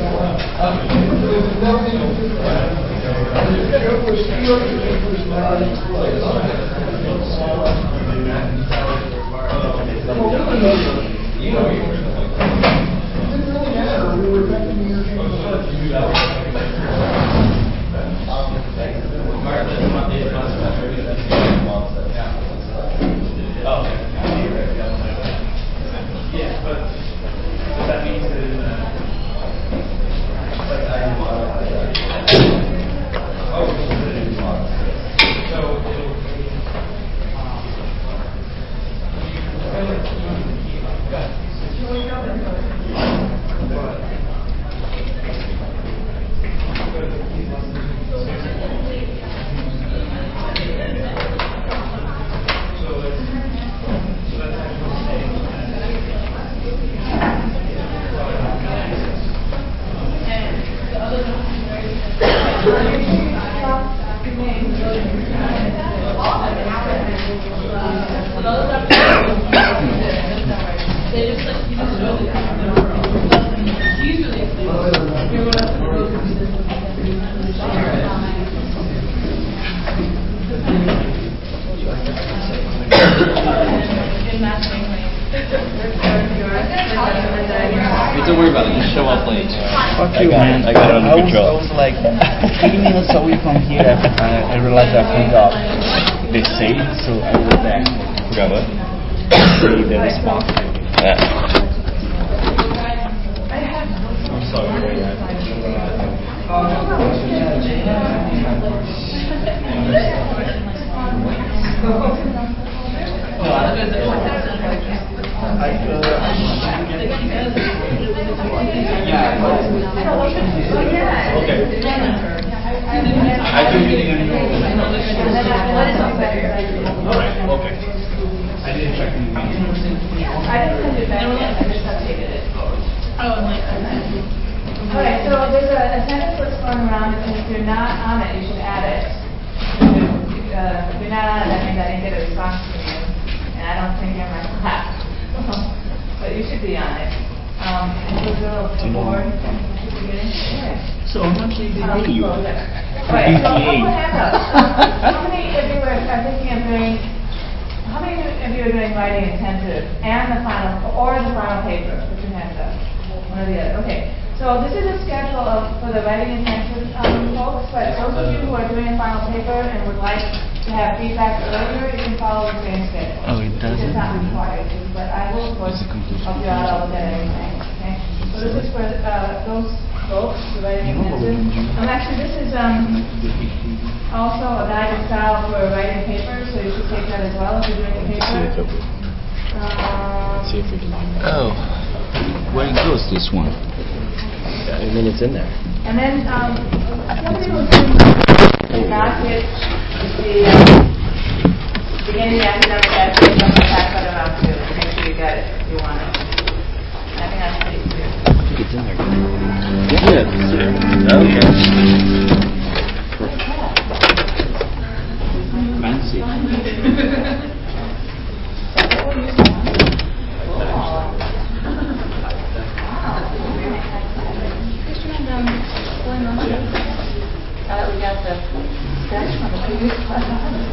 Yeah, but that means that Don't worry about it, just show up late. Fuck you, man. I got it under control. I was like 3 minutes away from here. I realized I forgot the save, so I went back. Forgot what? See the response. Yeah. I'm sorry. Okay. I do meeting on your own. Alright, okay. I didn't check the meeting. if you're not on it, you should add it. If you're not on it, that means I didn't get a response from you, and I don't think you're in my class. But you should be on it. We'll go forward at the beginning. So how much did they pay you? Right, so couple handouts. How many of you are thinking of doing, how many of you are doing writing intensive and the final paper? Put your hands up. One or the other. Okay. So this is a schedule for the writing intensive folks, but those of you who are doing a final paper and would like to have feedback earlier, you can follow the same schedule. Oh, it doesn't? It's not required, but I will, of course, help you out. I'll look at everything. Okay? So this is for those folks, the writing intensive. Actually, this is also a guided style for writing papers, so you should take that as well if you're doing a paper. See if we can. Oh, where goes this one? I mean, it's in there. And then somebody will not get the beginning academic essay from the pass that around too. Make sure you get it if you want it. I think that's pretty clear. It's in there. Yeah. Okay. Fancy. We got the sketch from the previous class.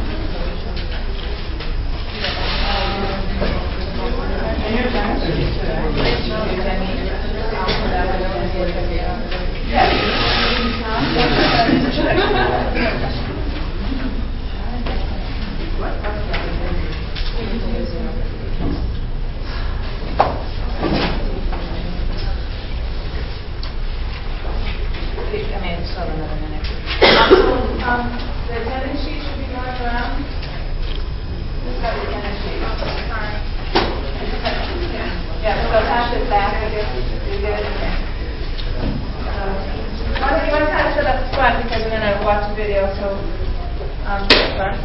The attendance sheet should be going around. Who's got the attendance sheet? Yeah, so pass it back, I guess. You get it? Okay. You want to kind of sit up front because we're going to watch the video, so sit front.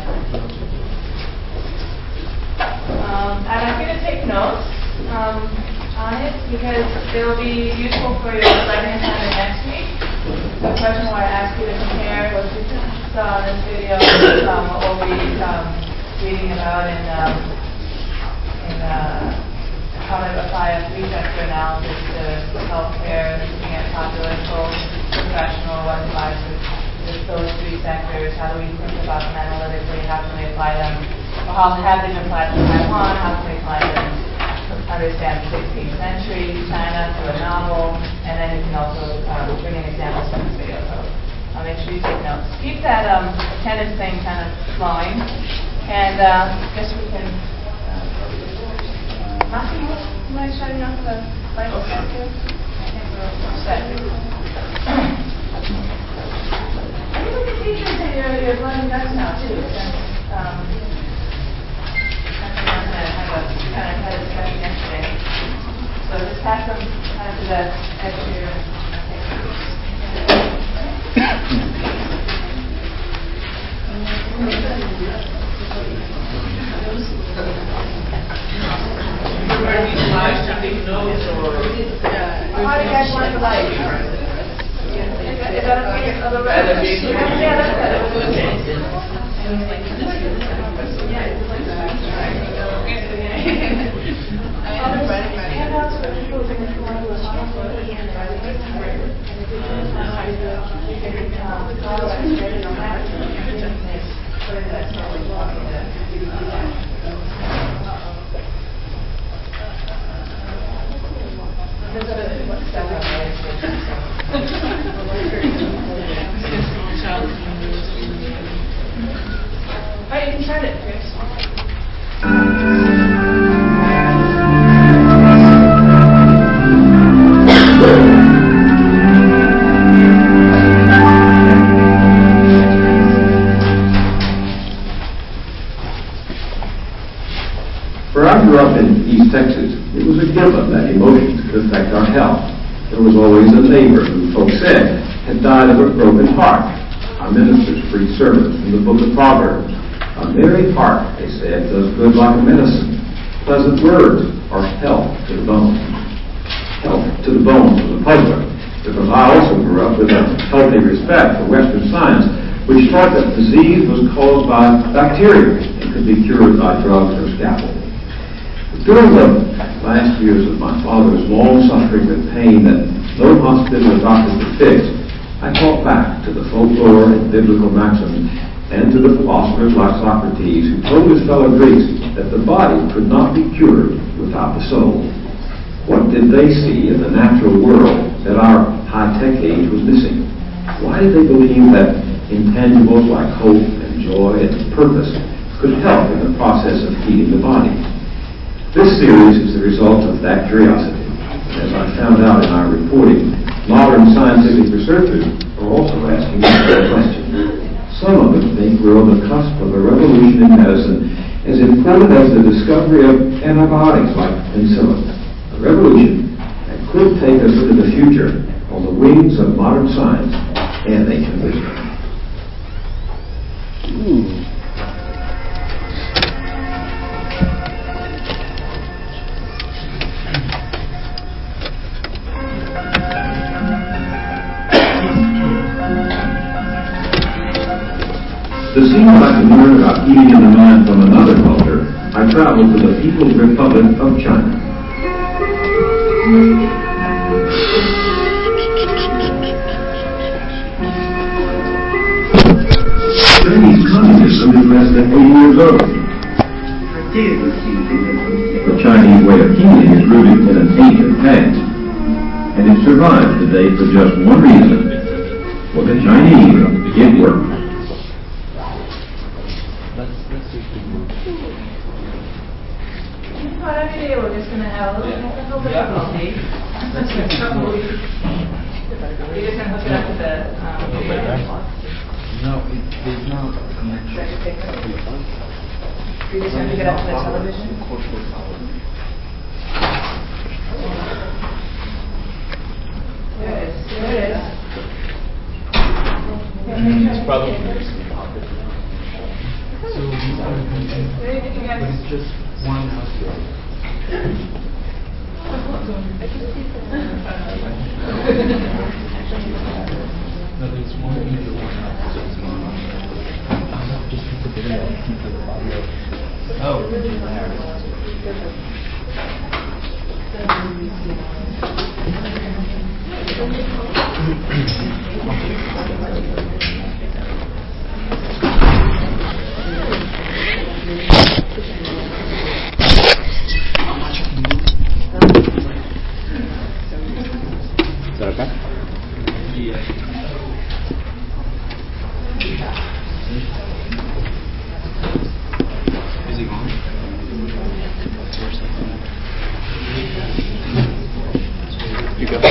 I'd like you to take notes on it because it will be useful for your writing assignment next week. The question where I ask you to compare what you saw in this video with what we'll be reading about in how to apply a three-sector analysis to healthcare, looking at population, professional, what applies to those three sectors, how do we think about them analytically, how can we apply them, or how have they been applied to Taiwan, how can we apply them to understand the 16th century China through a novel, and then you can also bring in examples from this video. So make sure you take notes. Keep that attendance thing kind of flowing, and I guess we can. Massimo, do you mind shutting off the light set here? I think we're all set. I think the teachers and your blood and guts now too, since we're going to have a kind of had a discussion yesterday. So just pass them kind of to the edge of your. Are these slides taking notes or? How do you guys want the light? Is that okay? Yeah, that's Alright, you can start it, Chris. Where I grew up in East Texas, it was a given that emotions could affect our health. There was always a neighbor who folks said had died of a broken heart. Our ministers preached sermons from the book of Proverbs. A merry heart, they said, does good like a medicine. Pleasant words are health to the bones. Health to the bones was a puzzler. because I also grew up with a healthy respect for Western science, which taught that disease was caused by bacteria and could be cured by drugs or scaffolding. During the last years of my father's long suffering with pain that no hospital or doctor could fix, I thought back to the folklore and biblical maxims and to the philosophers like Socrates, who told his fellow Greeks that the body could not be cured without the soul. What did they see in the natural world that our high-tech age was missing? Why did they believe that intangibles like hope and joy and purpose could help in the process of healing the body? This series is the result of that curiosity. As I found out in our reporting, modern scientific researchers are also asking the question. Some of them think we're on the cusp of a revolution in medicine as important as the discovery of antibiotics like penicillin. A revolution that could take us into the future on the wings of modern science and ancient wisdom. To see what I could learn about eating in the mind from another culture, I traveled to the People's Republic of China. Chinese communism is less than 80 years old. The Chinese way of eating is rooted in an ancient past, and it survives today for just one reason. For the Chinese, it works. Every day we're just going to have a little technical difficulty. You're just going to hook it up to the No, there's no connection. You're just going to hook it up to the television? There it is. There it is. It's probably So these are connected, but it's just one house. No, there's one meter, one house. Just keep the video, keep the audio. Oh, Is that okay? Is it gone? You go.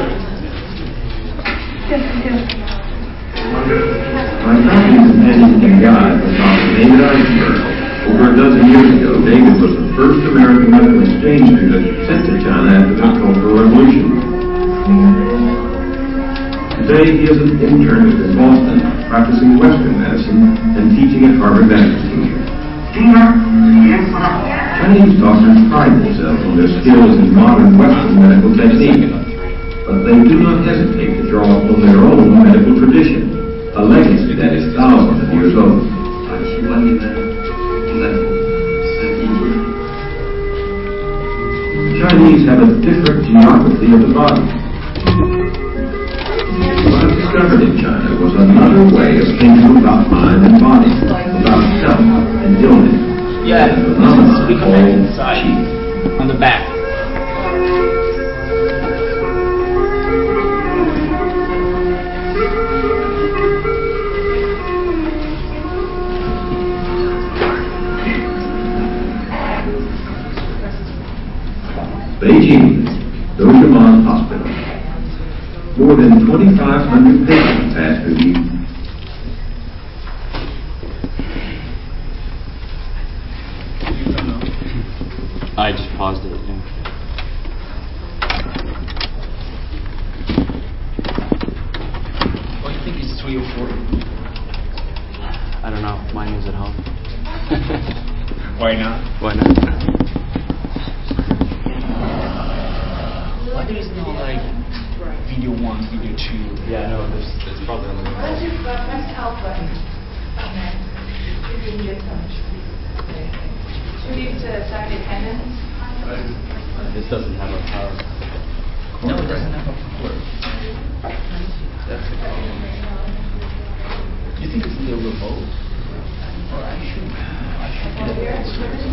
My traveling companion and guide was Dr. David Eisenberg. Over a dozen years ago, David was the first American medical exchange student sent to China after the Cultural Revolution. Today, he is an internist in Boston, practicing Western medicine and teaching at Harvard Medical School. Chinese doctors pride themselves on their skills in modern Western medical technique, but they do not hesitate to draw on their own medical tradition, a legacy that is thousands of years old. Chinese have a different geography of the body. What I discovered in China was another way of thinking about mind and body, about health and illness. Yeah, and a phenomenon speak of called inside, qi. on the back. Beijing, Dojiman Hospital. More than 2,500 patients pass through the I just paused it. Yeah. What do you think is 304? I don't know. Mine is at home. Why not? Why not? Why there is no like video video 1, video 2. Yeah, no, there's probably only one. Press the help button. Okay. If you can get some. Should we assign attendance? This doesn't have a power. No, it doesn't have a power. That's the problem. You think it's the remote? Or I should get it.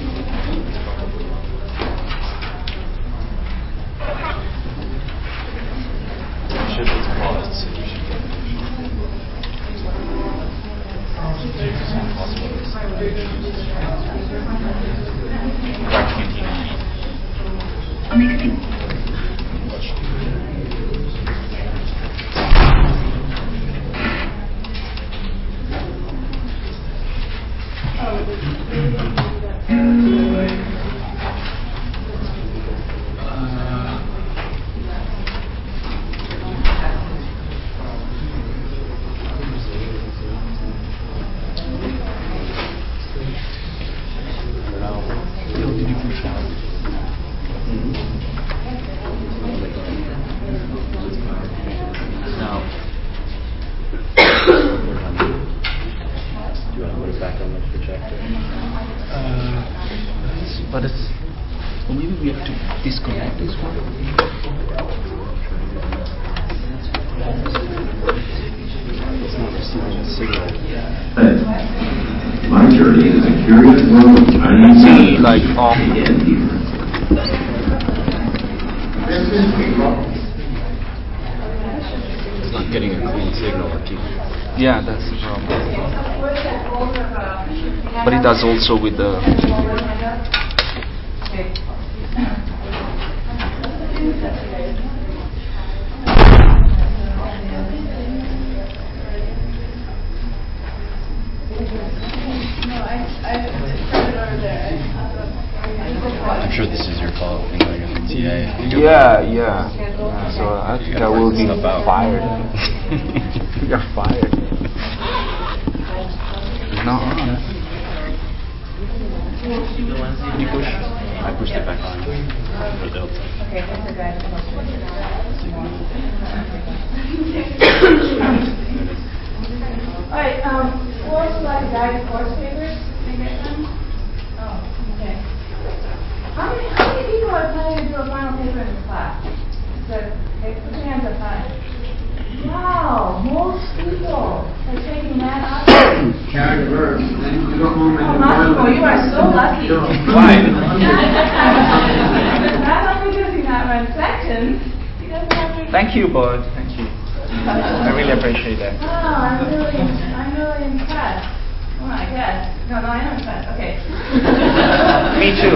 Should it's paused, so you should get Crack 29. Did you push out? No. Do you want to put it back on the projector? But it's. Well, maybe we have to disconnect this one. It's not receiving a signal. My journey is a curious world of Chinese See, like off. It's not getting a clean signal. Yeah, that's the problem. But it does also with the. I'm sure this is your fault. You know, you're from TA. Yeah. So I think I will be fired. You're fired. No. You push. I pushed it back on. It'll Okay, that's a good. All right, who else would like to guide course papers? Can you get them? Oh, okay. How many people are planning to do a final paper in this class? Okay, put your hands up high. Wow, most people are taking that up. Oh, Massimo, you are so lucky. Why? Not only does he not run sections, he doesn't have to. Thank you, bud. Thank you. I really appreciate that. Oh, I'm really impressed. Well, I guess. No, I am impressed. Okay. Me too.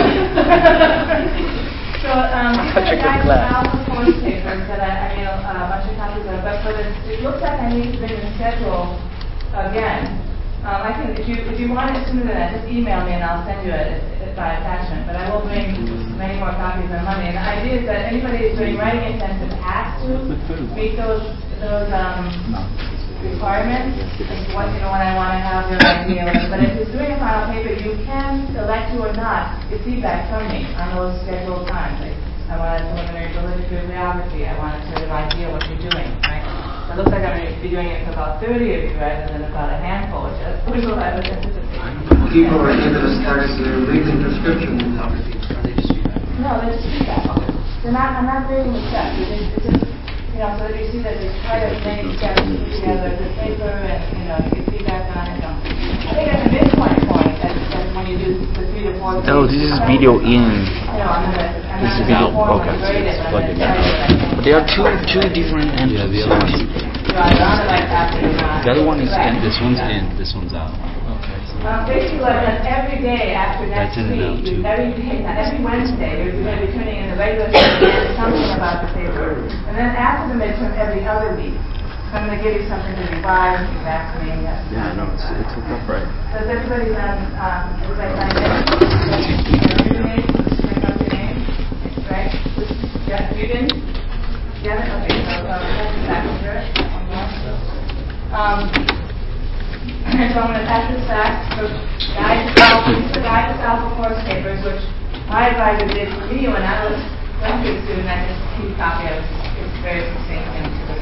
So, Such a these good are class. alpha course papers that I made a bunch of copies of, but for this, it looks like I need to bring the schedule again. I can, if you want it sooner than that, just email me and I'll send you it by attachment. But I will bring many more copies on Monday. And the idea is that anybody who's doing writing intensive has to meet those requirements. What when I want to have your idea. But if you're doing a final paper, you can elect to or not get feedback from me on those scheduled times. Like, I want a preliminary bibliography. I want a sort of idea what you're doing. Right? So it looks like I'm going to be doing it for about 30 of you rather than about a handful, which is what I was anticipating. People are given as part of their written prescription. No, they're just feedback. I'm not grading the steps. It's just, so that you see that there's quite a many steps to put together the paper and, you get feedback on it. I think that's a midpoint point that's when you do the 3 to 4 Oh, this is video in. This is out. Okay. It's plugged in out. But there are two different ends. Yeah, the other one. The other one is in. This one's in. This one's out. Basically, what I've done every day after next That's in and out, week, too. every Wednesday, you're going to be turning in the regular and something about the paper. And then after the midterm, every other week. So I'm going to give you something to revise and get back to me. Yeah, no, it's hooked up right. Does everybody signed in? Bring up your name, right? Yeah, you didn't? You haven't? Okay, so that's the back of it. And so I'm going to pass this back for guide to alpha course papers, which my advisor did for me when I was a graduate student. I just keep a copy of it. It's very succinct and to the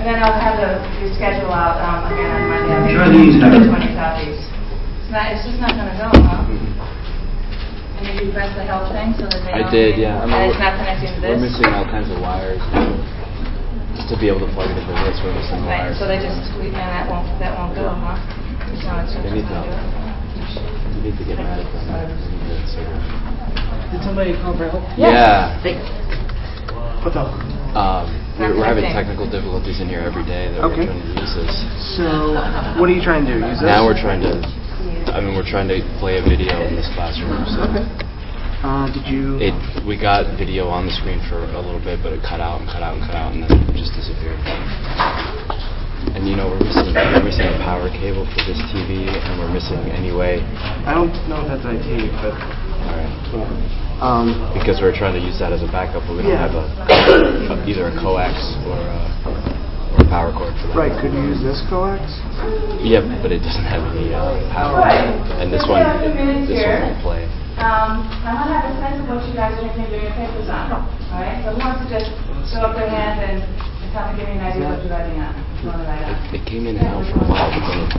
And then I'll have the schedule out again on Monday. I'll Try these now. 20 copies. It's just not going to go, huh? And did you press the help thing so that they I don't did, see? yeah. And it's not connecting to this? We're missing all kinds of wires. Just to be able to plug it into this, we're missing Right, wires. so they just squeeze, and that won't go, huh? No, it's just They need not to. gonna do it. We need to get rid of them. Did somebody call for help? Yeah. What's up? We're having technical difficulties in here every day that Okay. we're trying to use this. So, what are you trying to do? Use this? Now we're trying to play a video in this classroom. So Did you... we got video on the screen for a little bit, but it cut out, and then it just disappeared. And we're missing a power cable for this TV, and we're missing anyway. I don't know if that's IT, but... All right. Because we're trying to use that as a backup, but we don't have either a coax or a power cord for that. Right, could you use this coax? Yeah, but it doesn't have any power. And this one won't play. I want to have a sense of what you guys are going to do your papers on. All right? So who wants to just throw up their hand and tell me, give me an idea of what you're writing on? It came in and out for a while, but then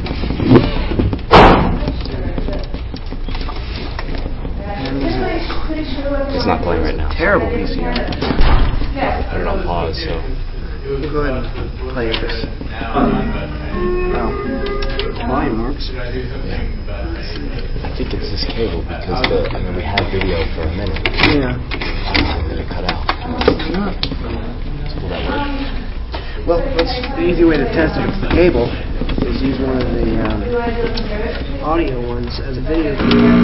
it's not playing right now. Terrible PC. Put it on pause, so. Go ahead and play this. Volume works. I think it's this cable because we had video for a minute. Yeah. And then it cut out. Will that work? Well, the easy way to test it with the cable is use one of the audio ones as a video.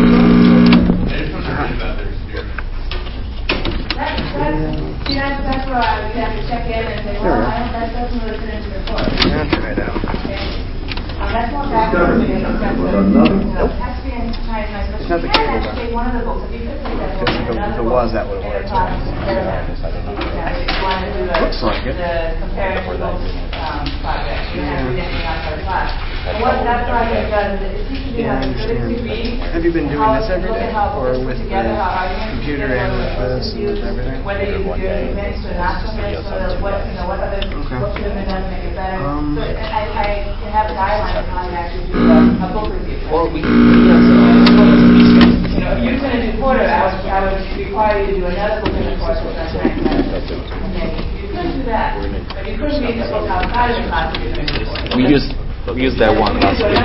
That's why we have to check in and say, well, that doesn't really fit into the report. I'll try it out. Okay. That's more backwards. It has to be in Chinese, but you can actually take one of the books. If you could take that book and another book, that would work. Looks like it. The comparative books project. You don't have to read anything outside of class. And what that project does is it teaches you how to critically read. Have you been doing this every day? Or with the computer and with this and with everything? Whether you're convinced or not convinced, or what other what should have been done to make it better. So I have a guideline on how to actually do a book review. Well, we If you're going to do Porter, I would require you to do another book in the course of that time. Okay, you could do that, but you couldn't read the book outside of the class if you're going to do Porter. We used that one last week.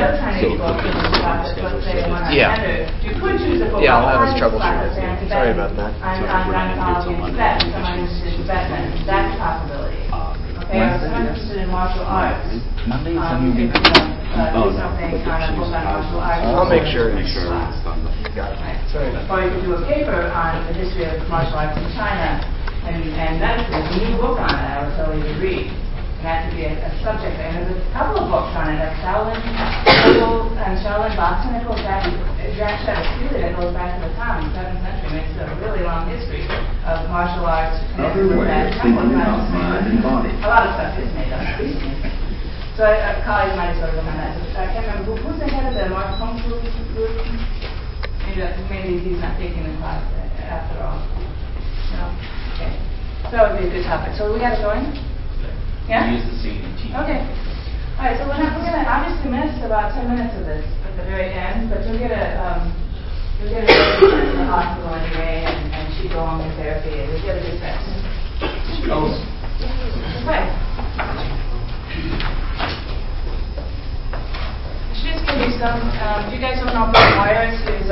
Yeah. You could choose a book. Yeah, I'll have us troubleshoot it. Sorry about that. On gynecology and Tibet, someone interested in Tibetan. That's a possibility. Okay, or someone interested in martial arts. Monday Do something on a book on martial arts. I'll make sure. Got it. Right. Or you could do a paper on the history of martial arts in China and medicine. A new book on it, I would tell you to read. And that could be a subject. And there's a couple of books on it. Like Shaolin boxing. It goes back. Jack Shabaskili, that goes back to the time, 7th century. It's a really long history of martial arts. Other ways, thinking about mind and body. A lot of stuff is made up. So colleagues might have sort of done that. So I can't remember who's the head of the Mark Kung Fu group. Maybe he's not taking the class after all. No. Okay. So that would be a good topic. So we got to join. Yeah? We use the same team. Okay. All right, so we're going to obviously miss about 10 minutes of this at the very end, but you'll get a to the hospital anyway, and she go on with therapy, and you'll get a good sense. Oh. Okay. I should just give you some, you guys don't know Bill Moyers, who's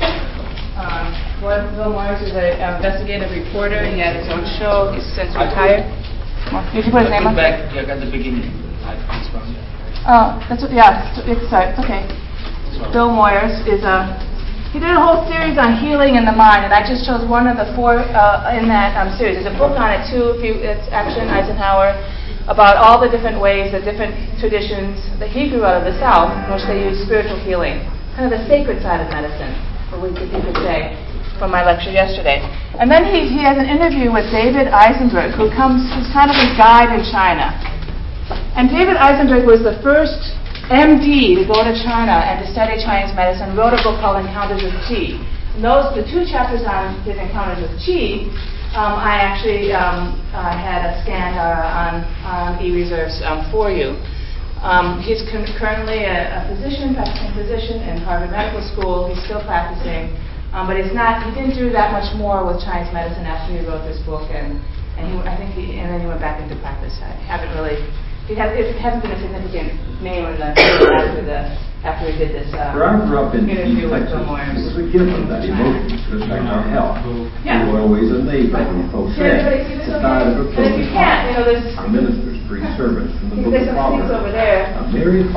Bill Moyers is an investigative reporter. He had his own show. He's since retired. Did you put his name on? Back at the beginning. That's what, yeah, it's okay. Bill Moyers is he did a whole series on healing in the mind, and I just chose one of the 4 in that series. There's a book on it too, it's Action Eisenhower, about all the different ways, the different traditions that he grew out of the South, in which they use spiritual healing, kind of the sacred side of medicine, you could say, from my lecture yesterday. And then he has an interview with David Eisenberg, who's kind of his guide in China. And David Eisenberg was the first MD to go to China and to study Chinese medicine, wrote a book called Encounters with Qi. And the 2 chapters on his encounters with Qi I actually had a scan on e-reserves for you. He's currently a practicing physician in Harvard Medical School. He's still practicing, but he didn't do that much more with Chinese medicine after he wrote this book, and then he went back into practice. It hasn't been a significant name in the field after we did this Where I grew up in interview East with Texas, Bill Moyers. it was a given that emotions could affect our health. Yeah. We were always a neighbor when folks said, Everybody see this "It's okay? died of a And if you broken can't, heart." there's Our ministers, free servants from the book there's of some things Proverbs. over there. A myriad